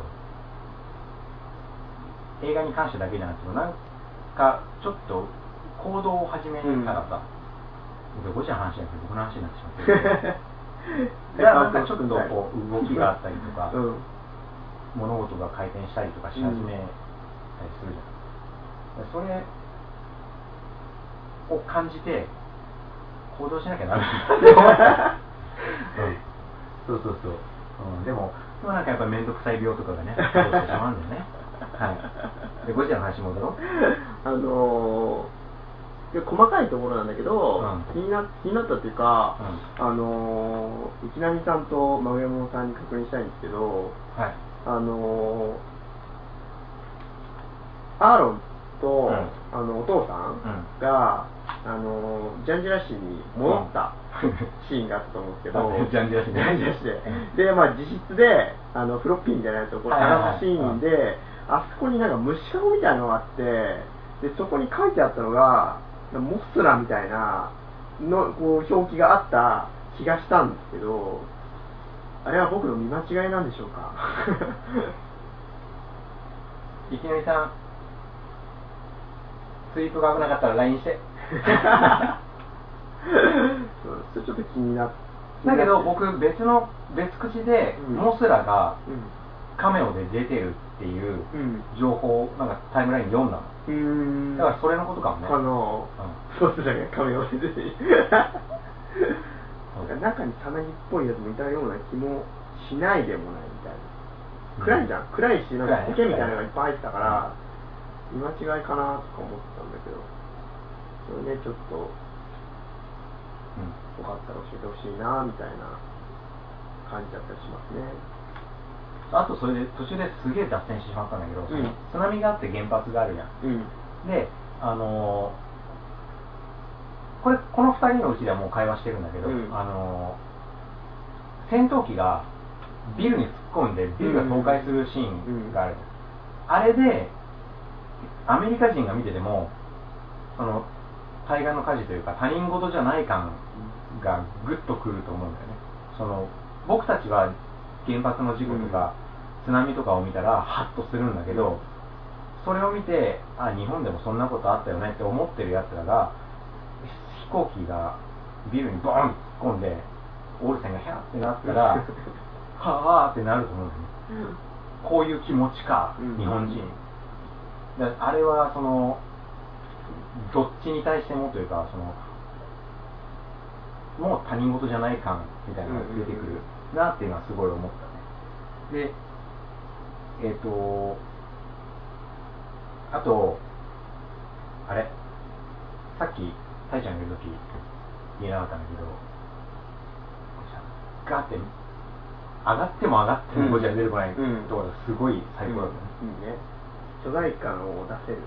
映画に関してだけじゃなくてなんかちょっと行動を始めたらさ、うん、ゴジラの話じゃなくて僕の話になってしまってるじゃあなんかちょっとこう動きがあったりとか、うん、物事が回転したりとかし始めたりするじゃん、うん、それを感じて行動しなきゃならないうん、そうそうそう、うん、でもでもなんかやっぱ面倒くさい病とかがね起こしてしまうんだよねはいでゴジラの話もだろあのー、で細かいところなんだけど、うん、気にな気になったっていうか、うん、あのー、池波さんと真上山さんに確認したいんですけど、はい、あのー、アーロンと、うん、あのお父さんが、うん、あのジャンジラ市に戻った、うん、シーンがあったと思うんですけどジャンジラ市でで、まあ、自室であのフロッピーみたいなやつをこう探すシーンで、あそこになんか虫かごみたいなのがあってでそこに書いてあったのがモスラみたいなのこう表記があった気がしたんですけどあれは僕の見間違いなんでしょうかいきなりさんツイートが危なかったら ライン してそれちょっと気になってだけど僕別の別口で、うん、モスラがカメオで出てるっていう情報をなんかタイムライン読んだの、うん、だからそれのことかもねあの、うん、モスラがカメオで出てる中にさなぎっぽいやつもいたような気もしないでもないみたいな暗いじゃん、うん、暗いしなんか苔みたいなのがいっぱい入ってたから、見間違いかなとか思ってたんだけどそれねちょっと、うん、よかったら教えてほしいなみたいな感じだったりしますね。 あとそれで途中ですげえ脱線してしまったんだけど、うん、津波があって原発があるじゃん、うん、であのー、これこのふたりのうちではもう会話してるんだけど、うん、あのー、戦闘機がビルに突っ込んでビルが倒壊するシーンがある、うん、あれでアメリカ人が見ててもその対岸の火事というか他人事じゃない感がグッとくると思うんだよね。その僕たちは原発の事故とか、うん、津波とかを見たらハッとするんだけどそれを見てあ日本でもそんなことあったよねって思ってるやつらが飛行機がビルにボーン突っ込んでオールセンがヒャーってなったらはあってなると思うんだよね、うん、こういう気持ちか、うん、日本人だあれはそのどっちに対してもというかそのもう他人事じゃない感みたいなのが出てくるなっていうのはすごい思ったね。でえっ、ー、とあとあれさっきタイちゃんがいる時言えなかったんだけどガーって上がっても上がってもゴジラ出てこないところがすごい最高だったね、うんうん、いいね巨大感を出せる、うん、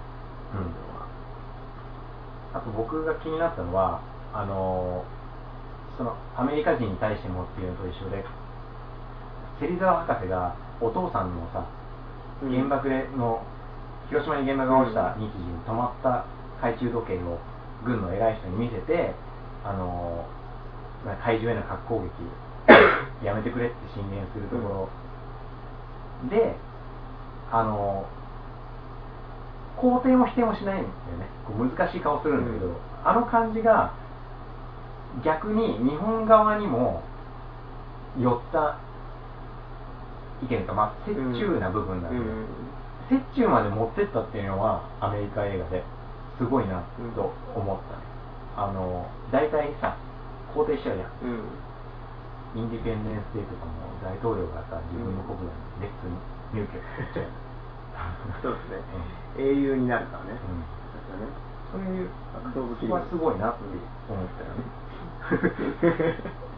あと僕が気になったのはあのそのアメリカ人に対してもっていうのと一緒で芹沢博士がお父さんのさ原爆の広島に原爆が落ちた日時に止まった懐中時計を軍の偉い人に見せて、あの怪獣への核攻撃やめてくれって進言するところで、あの肯定も否定もしないんだよね。こう難しい顔するんだけど、うん、あの感じが逆に日本側にも寄った意見というか、まあ、折衷な部分なんで、うん、折衷まで持ってったっていうのはアメリカ映画ですごいなと思ったね。あの大体さ肯定しちゃうじゃん、うん、インディペンデンスデーとかも大統領がさ自分の国内にレッツ入居しちゃうそうですね、うん、英雄になるからね、うん、 そういう格闘技はすごいなって思ったよね